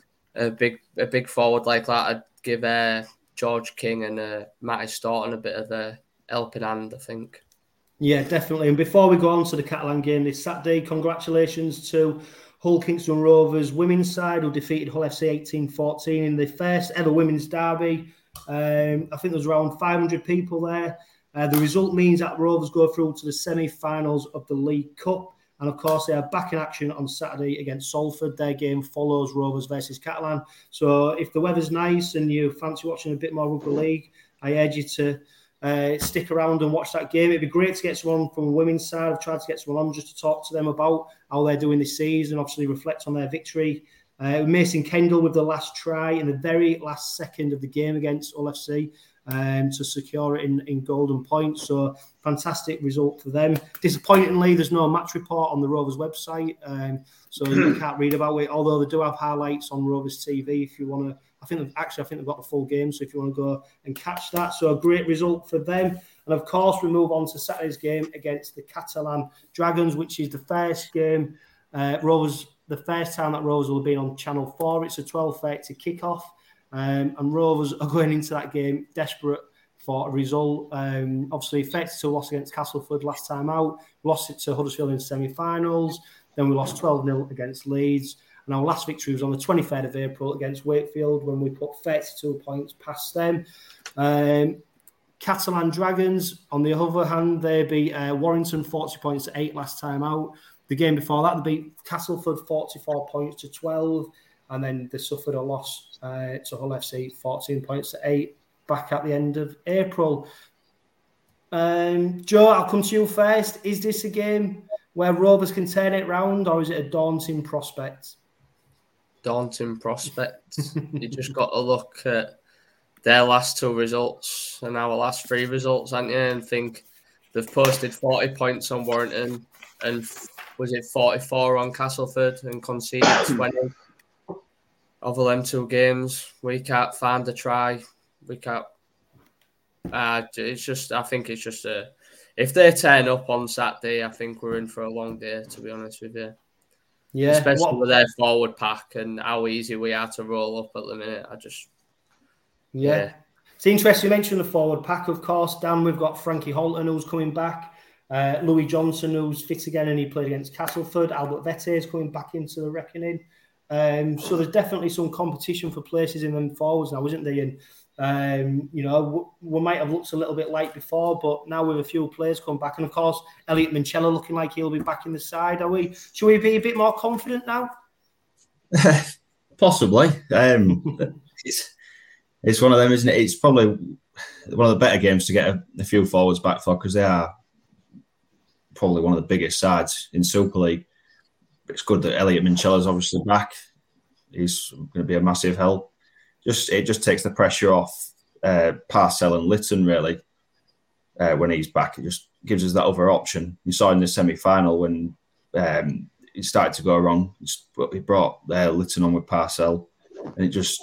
a big a big forward like that, I'd give uh, George King and uh, Matty Staunton a bit of a helping hand, I think. Yeah, definitely. And before we go on to the Catalan game this Saturday, congratulations to Hull Kingston Rovers women's side, who defeated Hull F C eighteen fourteen in the first ever women's derby. Um, I think there was around five hundred people there. Uh, the result means that Rovers go through to the semi-finals of the League Cup. And of course, they are back in action on Saturday against Salford. Their game follows Rovers versus Catalan. So if the weather's nice and you fancy watching a bit more rugby league, I urge you to uh, stick around and watch that game. It'd be great to get someone from the women's side. I've tried to get someone on just to talk to them about how they're doing this season, obviously reflect on their victory. Uh, Mason Kendall with the last try in the very last second of the game against Hull F C. Um, to secure it in, in golden points. So fantastic result for them. Disappointingly, there's no match report on the Rovers website, um, so you can't read about it, although they do have highlights on Rovers T V if you want to. I think they've, actually I think they've got the full game, so if you want to go and catch that. So a great result for them. And of course we move on to Saturday's game against the Catalan Dragons, which is the first game uh, Rovers the first time that Rovers will have been on Channel four. It's a twelve thirty kickoff. Um, and Rovers are going into that game desperate for a result. Um, obviously, thirty-two loss against Castleford last time out. Lost it to Huddersfield in semi-finals. Then we lost twelve nil against Leeds. And our last victory was on the twenty-third of April against Wakefield when we put thirty-two points past them. Um, Catalan Dragons, on the other hand, they beat uh, Warrington forty points to eight last time out. The game before that, they beat Castleford forty-four points to twelve. And then they suffered a loss uh, to Hull F C fourteen points to eight. Back at the end of April. Um, Joe, I'll come to you first. Is this a game where Rovers can turn it round, or is it a daunting prospect? Daunting prospect. You just got to look at their last two results and our last three results, haven't you? And think they've posted forty points on Warrington and was it forty-four on Castleford and conceded twenty over them two games. We can't find a try. We can't. Uh, it's just. I think it's just a. If they turn up on Saturday, I think we're in for a long day. To be honest with you, yeah, especially what, with their forward pack and how easy we are to roll up at the minute. I just. Yeah. yeah. It's interesting. You mentioned the forward pack, of course. Dan, we've got Frankie Holton who's coming back. Uh, Louis Johnson who's fit again and he played against Castleford. Albert Vete is coming back into the reckoning. Um, so there's definitely some competition for places in them forwards now, isn't there? And Um, you know, we might have looked a little bit light before, but now with a few players come back, and of course, Elliot Manchella looking like he'll be back in the side. Are we? Should we be a bit more confident now? Possibly. Um, it's it's one of them, isn't it? It's probably one of the better games to get a, a few forwards back for because they are probably one of the biggest sides in Super League. It's good that Elliot Manchella's obviously back. He's going to be a massive help. Just it just takes the pressure off uh, Parcell and Lytton, really, uh, when he's back. It just gives us that other option. You saw in the semi-final when um, it started to go wrong. He brought uh, Lytton on with Parcell, and it just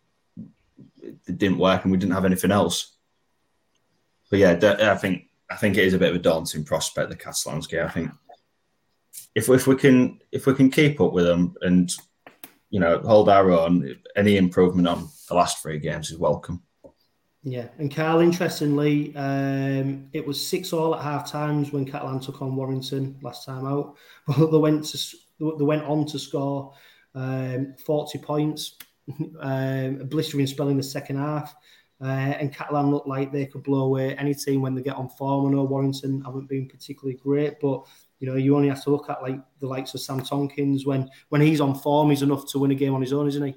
it didn't work, and we didn't have anything else. But yeah, I think I think it is a bit of a daunting prospect, the Catalans game. I think if if we can if we can keep up with them and you know, hold our own. Any improvement on the last three games is welcome. Yeah, and Carl, interestingly, um, it was six all at half times when Catalan took on Warrington last time out. But they went to they went on to score um, forty points, um, a blistering spell in the second half, uh, and Catalan looked like they could blow away any team when they get on form. I know Warrington haven't been particularly great, but you know, you only have to look at like the likes of Sam Tonkins. When when he's on form, he's enough to win a game on his own, isn't he?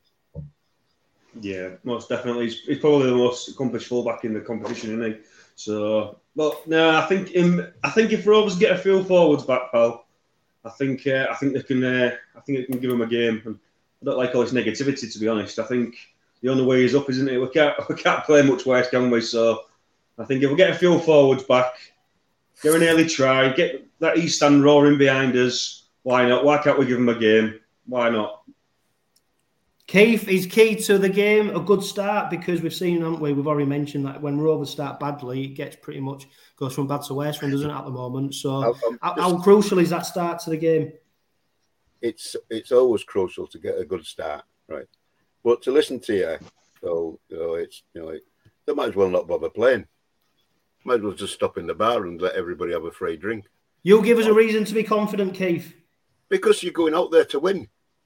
Yeah, most definitely. He's, he's probably the most accomplished fullback in the competition, isn't he? So, but no, I think in, I think if Rovers get a few forwards back, pal, I think uh, I think they can. Uh, I think it can give them a game. And I don't like all this negativity, to be honest. I think the only way is up, isn't it? We can't we can't play much worse, can we? So, I think if we get a few forwards back, get an early try, get that East Stand roaring behind us. Why not? Why can't we give them a game? Why not? Keith, is key to the game a good start? Because we've seen, haven't we? We've already mentioned that when Rovers start badly, it gets pretty much goes from bad to worse, doesn't it, at the moment? So, how, how crucial is that start to the game? It's it's always crucial to get a good start, right? But to listen to you, so you know, it's you know, they might as well not bother playing. Might as well just stop in the bar and let everybody have a free drink. You'll give us a reason to be confident, Keith. Because you're going out there to win.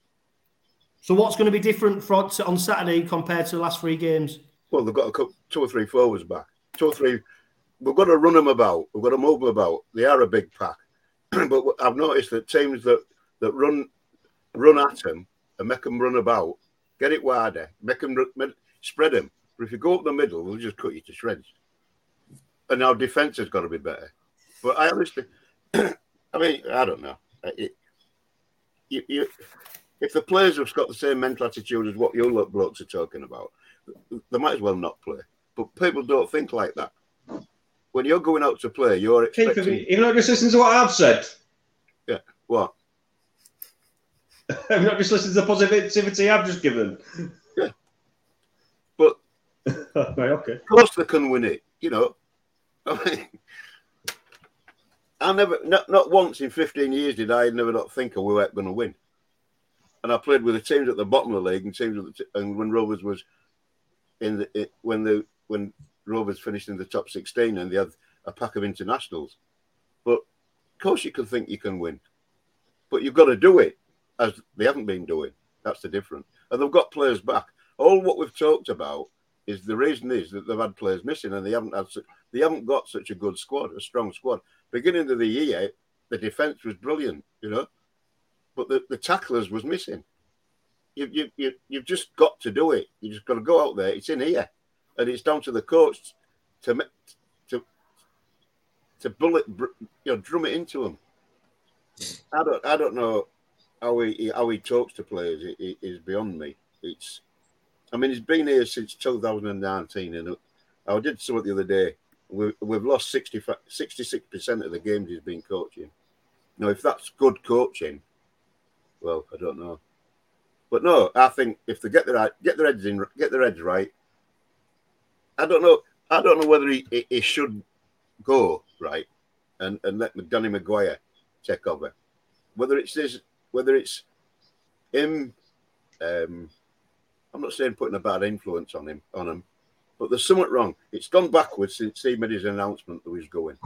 So what's going to be different for, on Saturday compared to the last three games? Well, they've got a couple, two or three forwards back. Two or three. We've got to run them about. We've got to move them about. They are a big pack. But I've noticed that teams that, that run run at them and make them run about, get it wider, make them spread them. But if you go up the middle, they'll just cut you to shreds. And our defence has got to be better. But I honestly, I mean, I don't know. It, you, you, if the players have got the same mental attitude as what you lot blokes are talking about, they might as well not play. But people don't think like that. When you're going out to play, you're expecting... Keith, you've not just listened to what I've said? Yeah, what? I've not just listened to the positivity I've just given? Yeah. But... right, okay. Of course they can win it, you know. I mean... I never, not, not once in fifteen years did I never not think we weren't going to win. And I played with the teams at the bottom of the league and teams at the t- and when Rovers was in the it, when the when Rovers finished in the top sixteen and they had a pack of internationals. But of course you can think you can win. But you've got to do it, as they haven't been doing. That's the difference. And they've got players back. All what we've talked about is the reason is that they've had players missing and they haven't had su- they haven't got such a good squad, a strong squad. Beginning of the year, the defence was brilliant, you know, but the, the tacklers was missing. You, you, you, you've just got to do it. You just got to go out there. It's in here. And it's down to the coach to to to bullet, you know, drum it into them. I don't, I don't know how he how he talks to players. It, it is beyond me. It's, I mean, he's been here since two thousand nineteen, and I did something the other day. We've, we've lost sixty-six percent of the games he's been coaching. Now, if that's good coaching, well, I don't know. But no, I think if they get their get their heads in, get their heads right. I don't know. I don't know whether he, he, he should go right and, and let Danny Maguire take over. Whether it's this, whether it's him. Um, I'm not saying putting a bad influence on him on him, but there's something wrong. It's gone backwards since he made his announcement that he's going.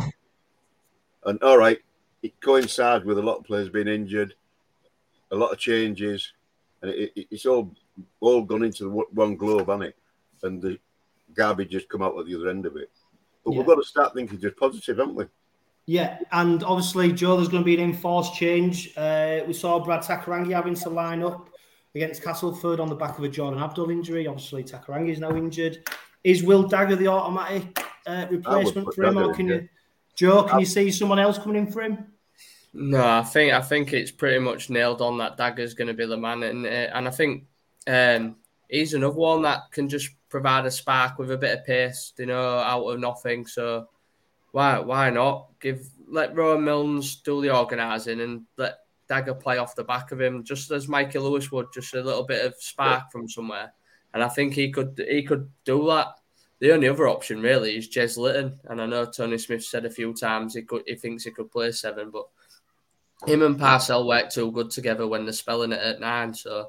And all right, it coincides with a lot of players being injured, a lot of changes, and it, it, it's all all gone into the one globe, hasn't it? And the garbage has come out at the other end of it. But yeah. We've got to start thinking just positive, haven't we? Yeah, and obviously, Joe, there's going to be an enforced change. Uh, we saw Brad Takarangi having to line up against Castleford on the back of a Jordan Abdul injury. Obviously, Takarangi is now injured. Is Will Dagger the automatic uh, replacement for him, or can you, Joe? Can you see someone else coming in for him? No, I think I think it's pretty much nailed on that Dagger's going to be the man, and uh, and I think um, he's another one that can just provide a spark with a bit of pace, you know, out of nothing. So why why not give let Rowan Milnes do the organising and let Dagger play off the back of him, just as Mikey Lewis would, just a little bit of spark yeah. from somewhere. And I think he could he could do that. The only other option really is Jez Litton, and I know Tony Smith said a few times he could he thinks he could play seven, but him and Parcell work too good together when they're spelling it at nine. So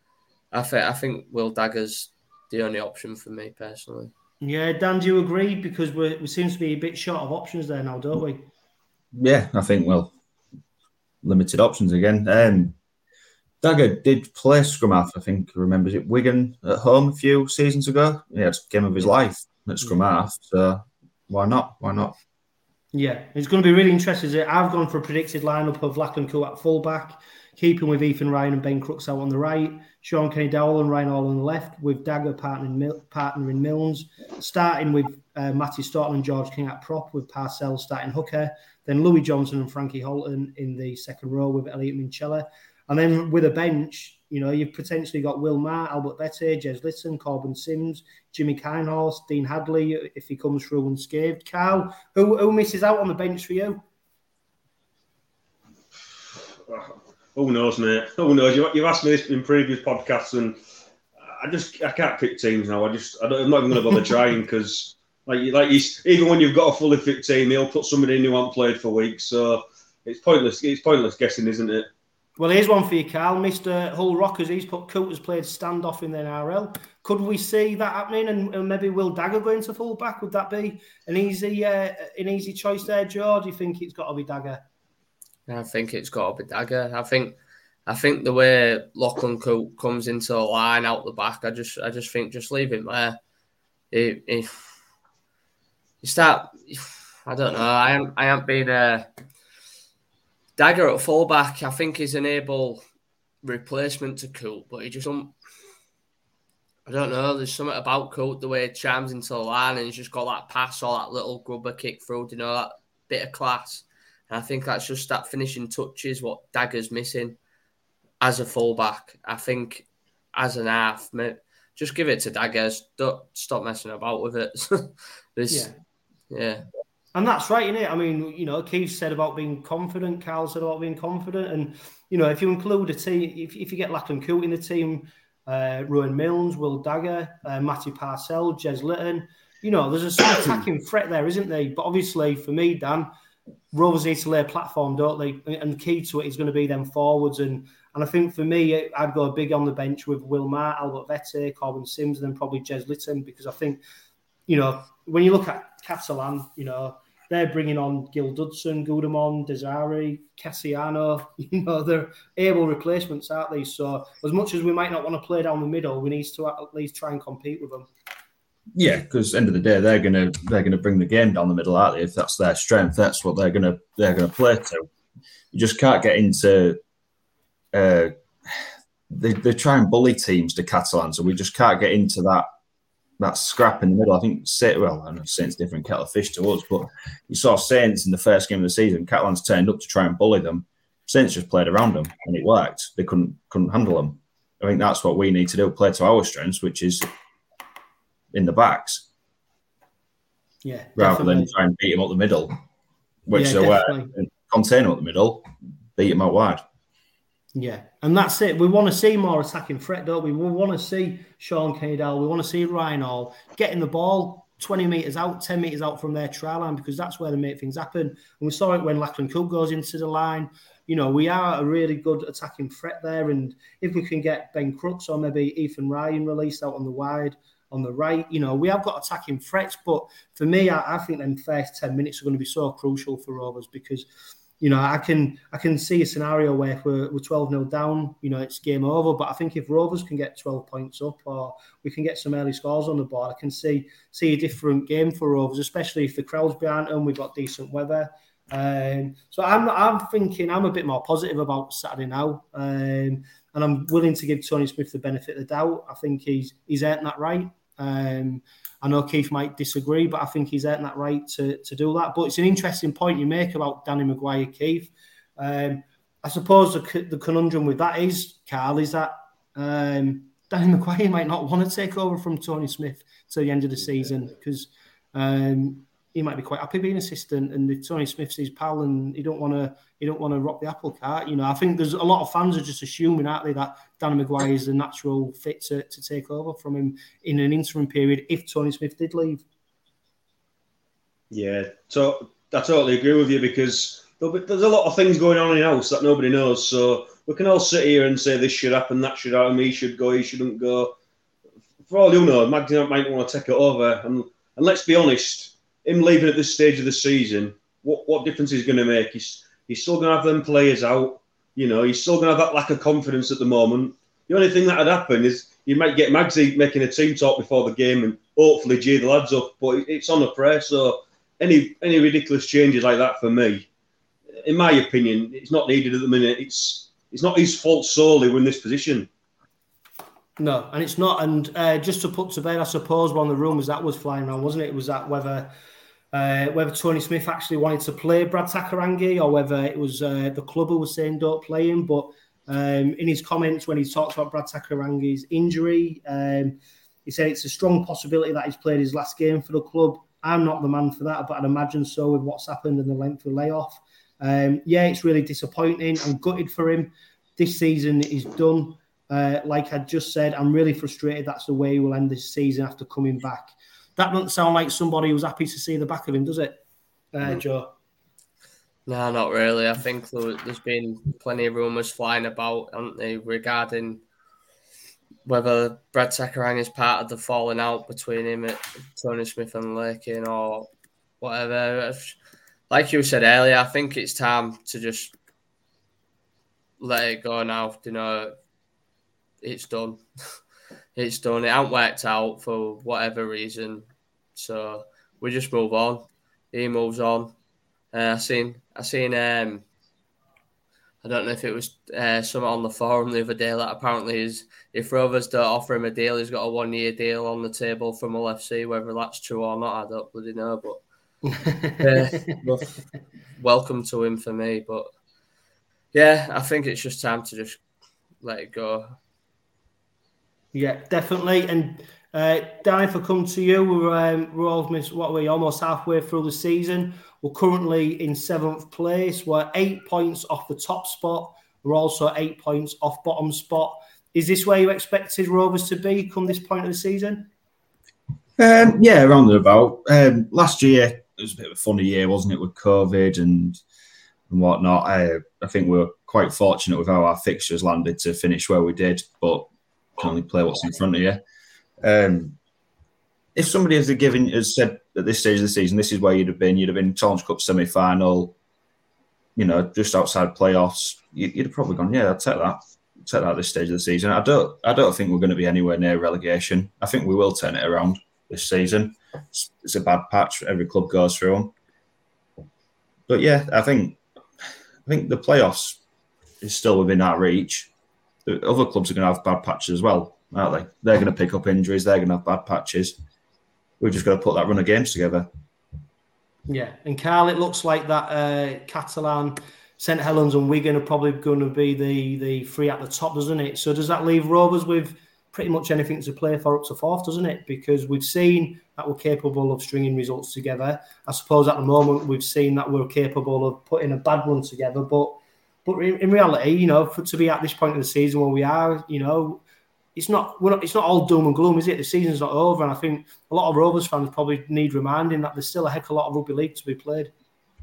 I think I think Will Dagger's the only option for me personally. Yeah, Dan, do you agree? Because we we seem to be a bit short of options there now, don't we? Yeah, I think well, limited options again. Um, Dagger did play scrum half, I think, remembers it, Wigan at home a few seasons ago. He had a game of his life at scrum half, so why not? Why not? Yeah, it's going to be really interesting. I've gone for a predicted lineup of Lachlan Coote at fullback, keeping with Ethan Ryan and Ben Crooks out on the right, Sean Kenny Dowell and Ryan Hall on the left, with Dagger partnering, partnering Milnes, starting with uh, Matty Staunton and George King at prop, with Parcell starting hooker, then Louis Johnson and Frankie Holton in the second row with Elliot Minchella. And then with a bench, you know, you've potentially got Will Maher, Albert Bette, Jez Litton, Corbin Sims, Jimmy Kinehorst, Dean Hadley, if he comes through unscathed. Carl, who, who misses out on the bench for you? Who knows, mate? Who knows? You, you've asked me this in previous podcasts, and I just I can't pick teams now. I just I don't, I'm not even going to bother trying because, like, like you, even when you've got a fully fit team, they'll put somebody in who hasn't played for weeks. So it's pointless. It's pointless guessing, isn't it? Well, here's one for you, Carl. Mister Hull Rockers, he's put Coote has played standoff in the N R L. Could we see that happening, and, and maybe Will Dagger going to full back? Would that be an easy, uh, an easy choice there, Joe? Or do you think it's got to be Dagger? I think it's got to be Dagger. I think, I think the way Lachlan Coote comes into the line out the back, I just, I just think just leave him there. If, if you start, I don't know. I am, I haven't been a. Dagger at fullback, I think he's an able replacement to Coote, but he just don't. I don't know. There's something about Coote, the way he charms into the line, and he's just got that pass or that little grubber kick through, you know, that bit of class. And I think that's just that finishing touches what Dagger's missing as a fullback. I think as an half, just give it to Dagger. Don't stop messing about with it. this, yeah. yeah. And that's right, isn't it? I mean, you know, Keith said about being confident. Carl said about being confident. And, you know, if you include a team, if, if you get Lachlan Coote in the team, uh, Rowan Milnes, Will Dagger, uh, Matty Parcell, Jez Litton, you know, there's a sort of attacking threat there, isn't there? But obviously, for me, Dan, Rovers need to lay a platform, don't they? And the key to it is going to be them forwards. And and I think for me, I'd go big on the bench with Will Maher, Albert Vette, Corbin Sims, and then probably Jez Litton, because I think, you know, when you look at Catalan, you know, they're bringing on Gil Dudson, Gudamon, Desari, Cassiano. You know, they're able replacements, aren't they? So as much as we might not want to play down the middle, we need to at least try and compete with them. Yeah, because end of the day, they're gonna they're gonna bring the game down the middle, aren't they? If that's their strength, that's what they're gonna they're gonna play to. You just can't get into. Uh, they they try and bully teams to Catalan, so we just can't get into that. That scrap in the middle. I think, well, I know Saints different kettle of fish to us, but you saw Saints in the first game of the season. Catalans turned up to try and bully them. Saints just played around them, and it worked. They couldn't couldn't handle them. I think that's what we need to do: play to our strengths, which is in the backs. Yeah, rather definitely. than try and beat them up the middle, which Yeah, they were definitely. contain up the middle, beat them out wide. Yeah, and that's it. We want to see more attacking threat, don't we? We want to see Sean Kenny-Dowell. We want to see Ryan Hall getting the ball twenty metres out, ten metres out from their try line, because that's where they make things happen. And we saw it when Lachlan Cook goes into the line. You know, we are a really good attacking threat there. And if we can get Ben Crooks or maybe Ethan Ryan released out on the wide, on the right, you know, we have got attacking threats. But for me, I, I think them first ten minutes are going to be so crucial for Rovers, because you know, I can I can see a scenario where if we're, we're twelve nil down, you know, it's game over. But I think if Rovers can get twelve points up, or we can get some early scores on the board, I can see see a different game for Rovers, especially if the crowd's behind them. We've got decent weather. Um, so I'm I'm thinking I'm a bit more positive about Saturday now. Um, and I'm willing to give Tony Smith the benefit of the doubt. I think he's he's earned that right. Um, I know Keith might disagree, but I think he's earned that right to, to do that. But it's an interesting point you make about Danny Maguire, Keith. Um, I suppose the, the conundrum with that is, Carl, is that um, Danny Maguire might not want to take over from Tony Smith to the end of the season, because um, he might be quite happy being assistant, and if Tony Smith's his pal, and he don't want to he don't want to rock the apple cart. You know, I think there's a lot of fans are just assuming, aren't they, that Danny Maguire is the natural fit to, to take over from him in an interim period if Tony Smith did leave. Yeah, so I totally agree with you, because there's a lot of things going on in house that nobody knows. So we can all sit here and say this should happen, that should happen, he should go, he shouldn't go. For all you know, Magdy might want to take it over. And, and let's be honest, him leaving at this stage of the season, what, what difference is going to make? He's, he's still going to have them players out. You know, he's still going to have that lack of confidence at the moment. The only thing that had happened is you might get Magsy making a team talk before the game and hopefully G the lads up, but it's on the press. So any any ridiculous changes like that, for me, in my opinion, it's not needed at the minute. It's it's not his fault solely we're in this position. No, and it's not. And uh, just to put to bed, I suppose one of the rumours that was flying around, wasn't it? It was that whether uh, whether Tony Smith actually wanted to play Brad Takarangi, or whether it was uh, the club who was saying don't play him. But um, in his comments when he talks about Brad Takarangi's injury, um, he said it's a strong possibility that he's played his last game for the club. I'm not the man for that, but I'd imagine so with what's happened and the length of layoff. Um, yeah, it's really disappointing. I'm gutted for him. This season is done. Uh, like I just said, I'm really frustrated that's the way we'll end this season after coming back. That doesn't sound like somebody who's happy to see the back of him, does it, uh, No. Joe? No, not really. I think there's been plenty of rumours flying about, haven't they, regarding whether Brad Takarangi is part of the falling out between him and Tony Smith and Lakin or whatever. Like you said earlier, I think it's time to just let it go now. You know, it's done. It's done. It hasn't worked out for whatever reason. So we just move on. He moves on. Uh, I seen, I seen, um, I don't know if it was uh, something on the forum the other day that apparently is if Rovers don't offer him a deal, he's got a one year deal on the table from Hull F C. Whether that's true or not, I don't bloody know. But uh, well, welcome to him for me. But yeah, I think it's just time to just let it go. Yeah, definitely. And uh, Dan, if I come to you, we're um, we're almost what we almost halfway through the season. We're currently in seventh place. We're eight points off the top spot. We're also eight points off bottom spot. Is this where you expected Rovers to be come this point of the season? Um, yeah, around and about. Um, last year it was a bit of a funny year, wasn't it, with COVID and and whatnot. I, I think we were quite fortunate with how our fixtures landed to finish where we did, but can only play what's in front of you. Um, if somebody has given has said at this stage of the season, this is where you'd have been, you'd have been Challenge Cup semi-final, you know, just outside playoffs, you'd have probably gone, yeah, I'll take that. I'll take that at this stage of the season. I don't, I don't think we're going to be anywhere near relegation. I think we will turn it around this season. It's, it's a bad patch. Every club goes through them. But yeah, I think, I think the playoffs is still within our reach. The other clubs are going to have bad patches as well, aren't they? They're going to pick up injuries. They're going to have bad patches. We've just got to put that run of games together. Yeah, and Carl, it looks like that uh, Catalan, Saint Helens and Wigan are probably going to be the, the three at the top, doesn't it? So does that leave Rovers with pretty much anything to play for up to fourth, doesn't it? Because we've seen that we're capable of stringing results together. I suppose at the moment we've seen that we're capable of putting a bad run together. But but in, in reality, you know, for, to be at this point of the season where we are, you know, It's not, we're not. It's not all doom and gloom, is it? The season's not over, and I think a lot of Rovers fans probably need reminding that there's still a heck of a lot of rugby league to be played.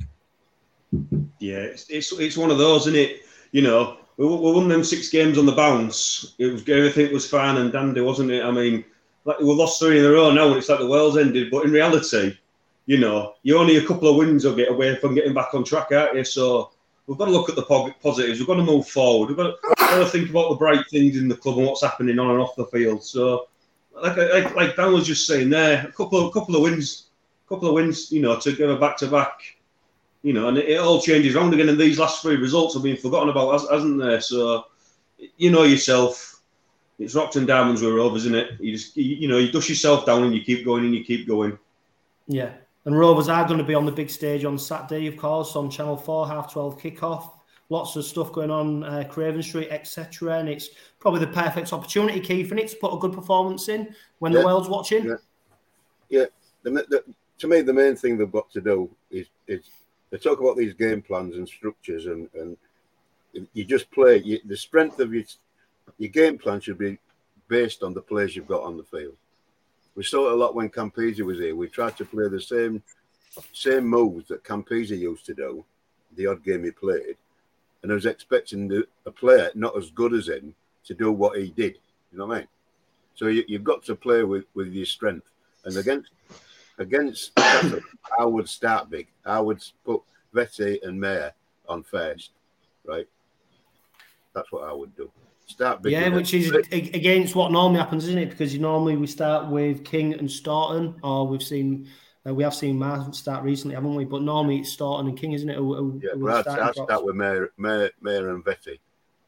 Yeah, it's it's, it's one of those, isn't it? You know, we, we won them six games on the bounce. It was everything was fine and dandy, wasn't it? I mean, like we lost three in a row now, and it's like the world's ended. But in reality, you know, you're only a couple of wins or get away from getting back on track, aren't you? So we've got to look at the positives. We've got to move forward. We've got to, we've got to think about the bright things in the club and what's happening on and off the field. So, like like, like Dan was just saying there, a couple of couple of wins, couple of wins, you know, to go back to back, you know, and it, it all changes round again. And these last three results have been forgotten about, hasn't there? So, you know yourself, it's rocks and diamonds with Rovers, isn't it? You just you, you know you dust yourself down and you keep going and you keep going. Yeah. And Rovers are going to be on the big stage on Saturday, of course, on Channel four, half twelve kickoff. Lots of stuff going on, uh, Craven Street, et cetera. And it's probably the perfect opportunity, Keith, and it to put a good performance in when yeah. the world's watching. Yeah. yeah. The, the, to me, the main thing they've got to do is, is they talk about these game plans and structures, and, and you just play. You, the strength of your, your game plan should be based on the players you've got on the field. We saw it a lot when Campese was here. We tried to play the same same moves that Campese used to do, the odd game he played, and I was expecting the, a player not as good as him to do what he did. You know what I mean? So you, you've got to play with, with your strength. And against against I would start big. I would put Vetty and Mayer on first, right? That's what I would do. Start big. Yeah, which is against what normally happens, isn't it? Because normally we start with King and Staunton, or we've seen uh, we have seen Mars start recently, haven't we? But normally it's Staunton and King, isn't it? Who, who, yeah, who but I'd, I'd start with Mayer, Mayer, Mayer and Vetty.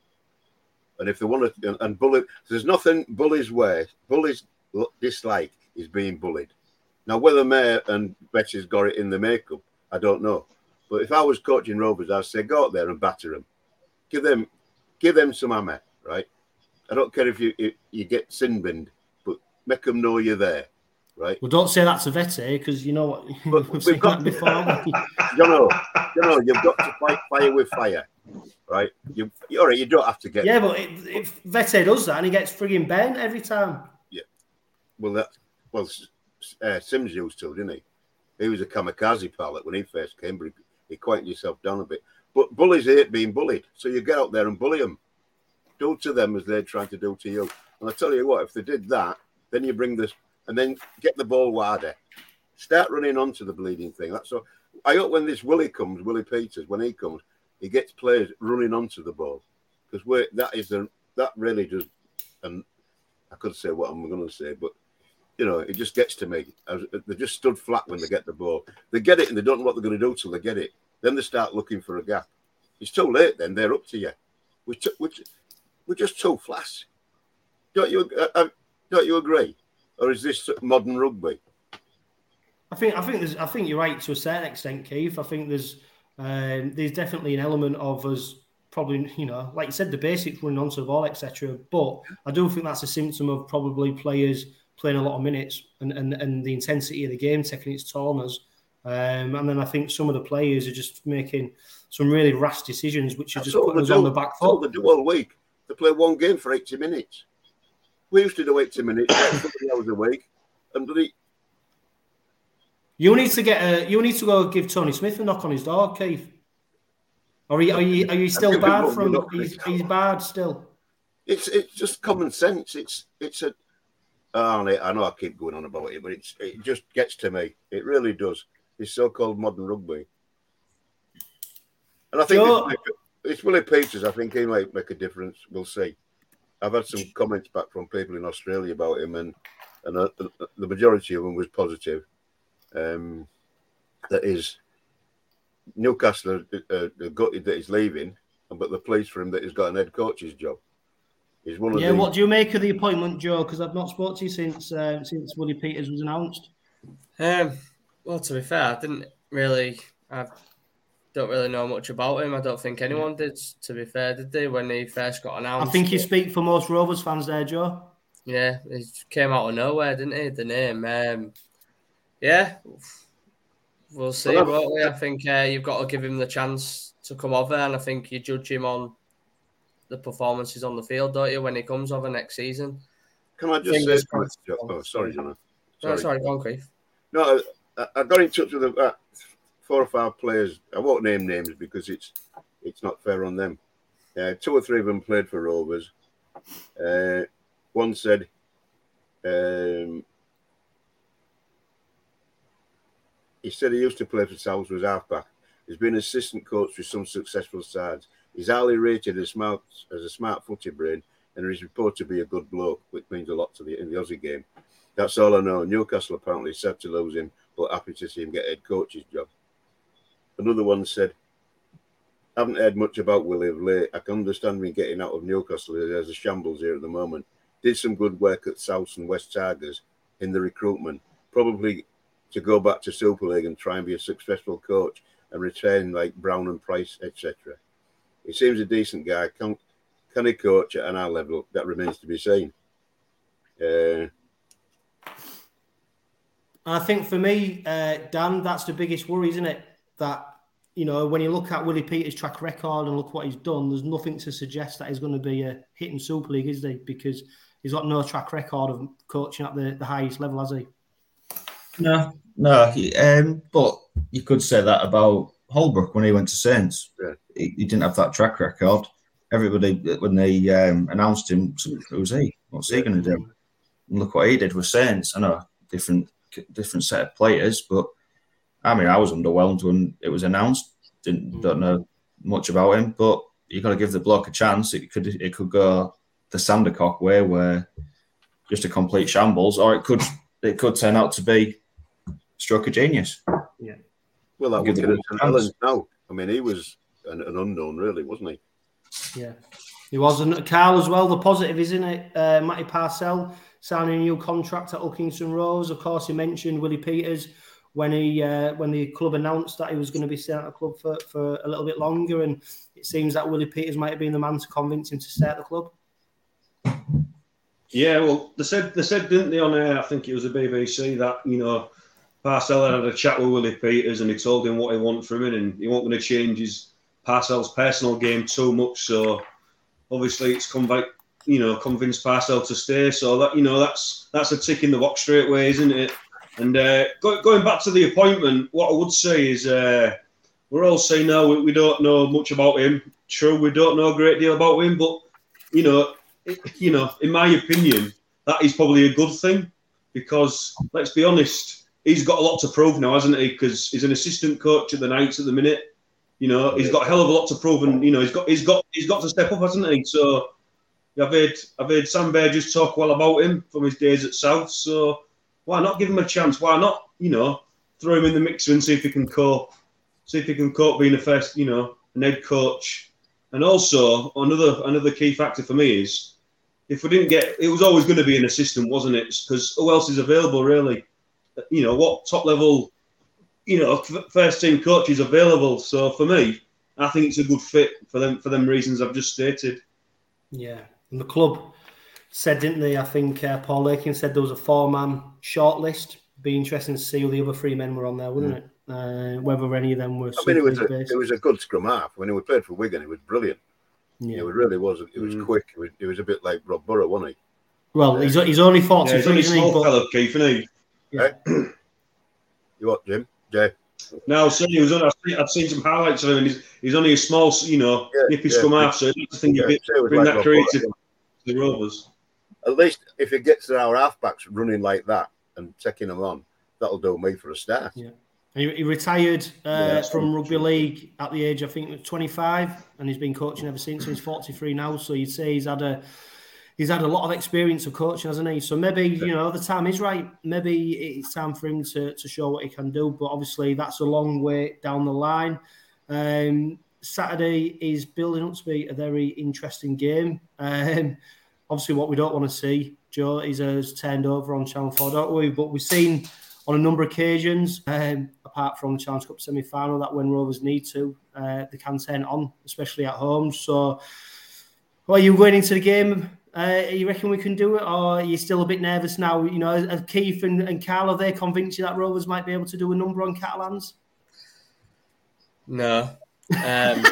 And if they want to, and bully, there's nothing Bully's way. Bully's dislike is being bullied. Now, whether Mayer and Vetty's got it in the makeup, I don't know. But if I was coaching Rovers, I'd say go out there and batter them, give them, give them some hammer. Right, I don't care if you if you get sin binned, but make them know you're there. Right. Well, don't say that to Vetty because you know what but we've seen got, that before. you know, you know, you've got to fight fire with fire, right? You, all right, you don't have to get. Yeah, but if, if Vetty does that and he gets frigging bent every time. Yeah. Well, that well, uh, Sims used to, didn't he? He was a kamikaze pilot when he first came, but he, he quieted himself down a bit. But bullies hate being bullied, so you get out there and bully them. Do to them as they're trying to do to you. And I tell you what, if they did that, then you bring this and then get the ball wider. Start running onto the bleeding thing. That's all. I hope when this Willie comes, Willie Peters, when he comes, he gets players running onto the ball. Because we're that is the that really does, and I could say what I'm going to say, but you know, it just gets to me. They just stood flat when they get the ball. They get it and they don't know what they're going to do till they get it. Then they start looking for a gap. It's too late then. They're up to you. We t- we t- We're just too flat. Don't you? Uh, don't you agree? Or is this modern rugby? I think. I think. There's, I think you're right to a certain extent, Keith. I think there's um, there's definitely an element of us probably, you know, like you said, the basics running onto the ball, et cetera. But I do think that's a symptom of probably players playing a lot of minutes and and, and the intensity of the game taking its toll on us. Um, and then I think some of the players are just making some really rash decisions, which are That's just putting us do. on the back foot. That's all they do all week. They play one game for eighty minutes. We used to do eighty minutes, three hours a week. And bloody... You need to get a. You need to go give Tony Smith a knock on his door, Keith. Are you? Are you? Are you still barred from? He's, he's barred still. It's it's just common sense. It's it's a Oh, I know I keep going on about it, but it's, it just gets to me. It really does. This so-called modern rugby. And I think Joe, this, this Willie Peters, I think he might make a difference. We'll see. I've had some comments back from people in Australia about him, and and uh, the majority of them was positive. Um, that is, Newcastle are, are, are gutted that he's leaving, but they're pleased for him that he's got an head coach's job. He's one of yeah, the, what do you make of the appointment, Joe? Because I've not spoken to you since uh, since Willie Peters was announced. Um, well, to be fair, I didn't really. I don't really know much about him. I don't think anyone did. To be fair, did they when he first got announced? I think you speak for most Rovers fans there, Joe. Yeah, he came out of nowhere, didn't he? The name. Um, yeah, we'll see, Well, won't we? I think uh, you've got to give him the chance to come over, and I think you judge him on the performances on the field, don't you, when he comes over next season? Can I just Fingers say crossed. something? Oh, sorry, Jonah. Sorry, no, sorry, go on, Keith. No, I, I got in touch with about four or five players. I won't name names because it's it's not fair on them. Uh, two or three of them played for Rovers. Uh, one said, um, he said he used to play for South, was halfback. He's been assistant coach with some successful sides. He's highly rated as smart as a smart footy brain, and he's reported to be a good bloke, which means a lot to the in the Aussie game. That's all I know. Newcastle apparently sad to lose him, but happy to see him get head coach's job. Another one said, I haven't heard much about Willie of late. I can understand me getting out of Newcastle. There's a shambles here at the moment. Did some good work at South and West Tigers in the recruitment. Probably to go back to Super League and try and be a successful coach and retain like Brown and Price, et cetera. He seems a decent guy. Can, can he coach at an high level? That remains to be seen. Uh, I think for me, uh, Dan, that's the biggest worry, isn't it? That, you know, when you look at Willie Peters' track record and look what he's done, there's nothing to suggest that he's going to be a hit in Super League, is he? Because he's got no track record of coaching at the, the highest level, has he? No, no. He, um, but you could say that about Holbrook when he went to Saints. Yeah. He, he didn't have that track record. Everybody, when they um, announced him, who's he? What's he going to do? And look what he did with Saints. I know, different, different set of players, but I mean, I was underwhelmed when it was announced. Didn't don't know much about him, but you got to give the bloke a chance. It could it could go the Sandercock way, where just a complete shambles, or it could it could turn out to be stroke of genius. Yeah. Well, that Give was the St Helens now. I mean, he was an, an unknown, really, wasn't he? Yeah. He was. And Carl as well, the positive, isn't it? Uh, Matty Parcell signing a new contract at Hull-Kingston Rovers. Of course, he mentioned Willie Peters when he uh, when the club announced that he was going to be staying at the club for, for a little bit longer. And it seems that Willie Peters might have been the man to convince him to stay at the club. Yeah, well, they said, they said, didn't they, on air, I think it was the B B C, that, you know, Parcell had a chat with Willie Peters and he told him what he wanted from him, and he wasn't going to change his Parcell's personal game too much. So obviously it's come back, you know, convinced Parcell to stay. So that, you know, that's that's a tick in the box straight away, isn't it? And uh, go, going back to the appointment, what I would say is uh, we're all saying now we, we don't know much about him. True, we don't know a great deal about him, but you know, it, you know, in my opinion, that is probably a good thing, because let's be honest, he's got a lot to prove now, hasn't he? Because he's an assistant coach at the Knights at the minute. You know, he's got a hell of a lot to prove, and you know, he's got he's got he's got to step up, hasn't he? So I've heard I've heard Sam Burgess talk well about him from his days at South. So why not give him a chance? Why not, you know, throw him in the mixer and see if he can cope, see if he can cope being a first, you know, an head coach. And also another another key factor for me is if we didn't get, it was always going to be an assistant, wasn't it? Because who else is available really? You know, what top level, you know, first team coach is available. So for me, I think it's a good fit for them for them reasons I've just stated. Yeah, and the club said, didn't they? I think uh, Paul Lakin said there was a four-man shortlist. Be interesting to see who the other three men were on there, wouldn't it? Uh, whether any of them were. I mean, it was a, it was a good scrum half. When he played for Wigan, it was brilliant. Yeah. It really was. It was mm. quick. It was, it was a bit like Rob Burrow, wasn't he? Well, he's he's only forty. Yeah, he's only a small fellow, Keith, isn't he? Yeah. Hey? You what, Jim? Jay? No, so he was. On, I've, seen, I've seen some highlights of him. And he's, he's only a small, you know, yeah, nippy yeah, scrum half. So I think you yeah, bring like that creative to the Rovers. at least if it gets our halfbacks running like that and taking them on, that'll do me for a start. Yeah. He, he retired uh, Yeah, from true, rugby true. league at the age, I think, twenty-five, and he's been coaching ever since. He's forty-three now, so you'd say he's had a he's had a lot of experience of coaching, hasn't he? So maybe you know the time is right. Maybe it's time for him to, to show what he can do. But obviously, that's a long way down the line. Um, Saturday is building up to be a very interesting game. Um, obviously, what we don't want to see, Joe, is us turned over on Channel four, don't we? But we've seen on a number of occasions, um, apart from the Challenge Cup semi-final, that when Rovers need to, uh, they can turn it on, especially at home. So, well, are you going into the game? Uh, you reckon we can do it, or are you still a bit nervous now? You know, have Keith and, and Carl, have they convinced you that Rovers might be able to do a number on Catalans? No. Um,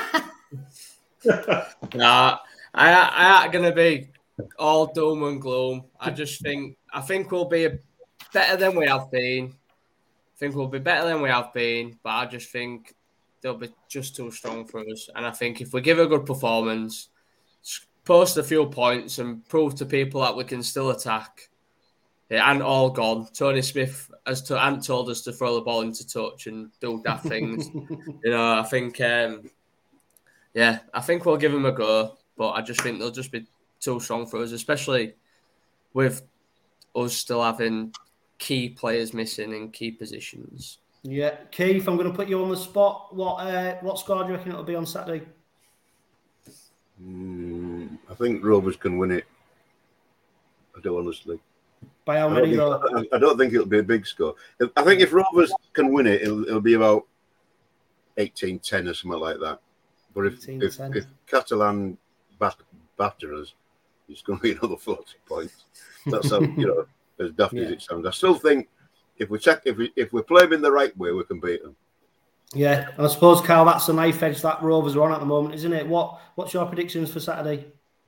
nah, I, I ain't going to be all doom and gloom. I just think, I think we'll be a better than we have been. I think we'll be better than we have been, but I just think they'll be just too strong for us. And I think if we give a good performance, post a few points and prove to people that we can still attack, it ain't all gone. Tony Smith has to, ain't told us to throw the ball into touch and do daft things. You know, I think, um, yeah, I think we'll give them a go, but I just think they'll just be too strong for us, especially with us still having key players missing in key positions. Yeah, Keith, I'm going to put you on the spot. What uh, what score do you reckon it'll be on Saturday? Mm, I think Rovers can win it. I do honestly. By how I don't, many, think, though? I don't think it'll be a big score. I think if Rovers can win it, it'll, it'll be about eighteen ten or something like that. But if if, if Catalan bat, batter us, it's going to be another forty points. That's how, you know, as daft Yeah. as it sounds. I still think if we check, if we if we play them in the right way, we can beat them. Yeah, I suppose, Carl, that's the knife edge that Rovers are on at the moment, isn't it? What What's your predictions for Saturday?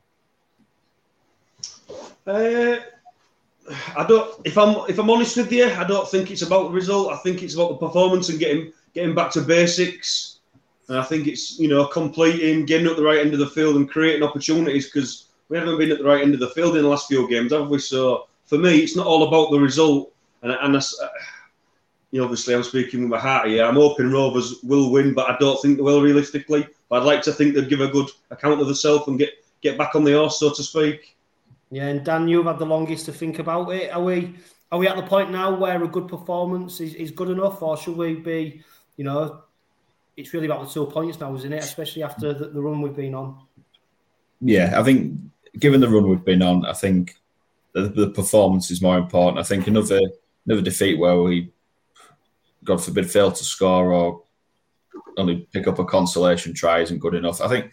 Uh, I don't. If I'm if I'm honest with you, I don't think it's about the result. I think it's about the performance and getting getting back to basics. And I think it's you know completing, getting at the right end of the field and creating opportunities because we haven't been at the right end of the field in the last few games, have we? So for me, it's not all about the result. And and I, you know, obviously, I'm speaking with my heart here. I'm hoping Rovers will win, but I don't think they will realistically. But I'd like to think they'd give a good account of themselves and get get back on the horse, so to speak. Yeah, and Dan, you've had the longest to think about it. Are we are we at the point now where a good performance is, is good enough, or should we be, you know, it's really about the two points now, isn't it? Especially after the, the run we've been on. Yeah, I think given the run we've been on, I think the, the performance is more important. I think another another defeat where we, God forbid, fail to score or only pick up a consolation try isn't good enough. I think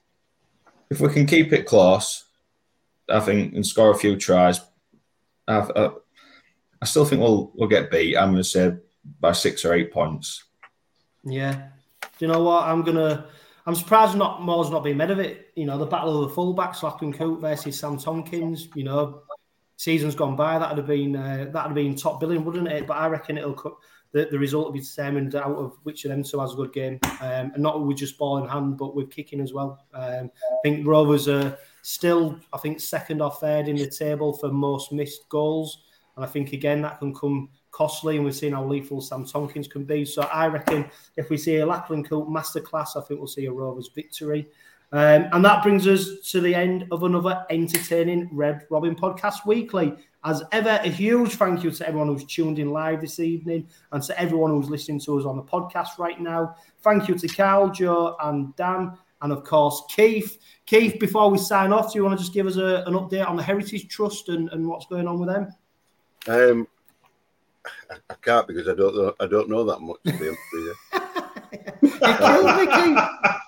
if we can keep it close, I think, and score a few tries, I, I, I still think we'll we'll get beat. I'm going to say by six or eight points. Yeah. Do you know what? I'm gonna. I'm surprised not more's not been made of it. You know, the battle of the fullbacks, Lachlan Coote versus Sam Tompkins. You know, season's gone by. That'd have been uh, that'd have been top billing, wouldn't it? But I reckon it'll co- the the result will be determined out of which of them two has a good game, um, and not with just ball in hand, but with kicking as well. Um, I think Rovers are still, I think, second or third in the table for most missed goals, and I think again that can come costly, and we've seen how lethal Sam Tompkins can be. So I reckon if we see a Lachlan Coote masterclass, I think we'll see a Rovers victory. Um, and that brings us to the end of another entertaining Red Robin Podcast Weekly. As ever, a huge thank you to everyone who's tuned in live this evening and to everyone who's listening to us on the podcast right now. Thank you to Carl, Joe and Dan, and of course, Keith. Keith, before we sign off, do you want to just give us a, an update on the Heritage Trust and, and what's going on with them? Um, I, I can't because I don't know. I don't know that much. To be honest with you. You killed me, Keith.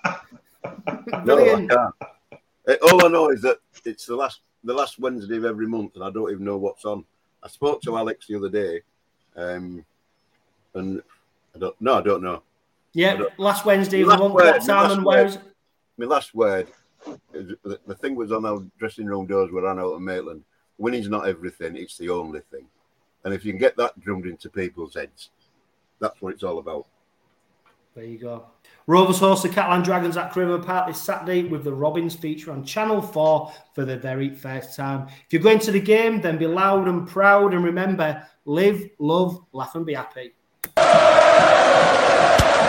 No, I can't. Uh, All I know is that it's the last the last Wednesday of every month, and I don't even know what's on. I spoke to Alex the other day, um, and I don't. No, I don't know. Yeah, don't, last Wednesday of my the month. last word, What my time last and where is word. it? My last word. Is, the, the thing was on our dressing room doors. We're on out of Maitland. Winning's not everything; it's the only thing. And if you can get that drummed into people's heads, that's what it's all about. There you go. Rovers host the Catalan Dragons at Craven Park this Saturday with the Robins feature on Channel four for the very first time. If you're going to the game, then be loud and proud, and remember, live, love, laugh and be happy.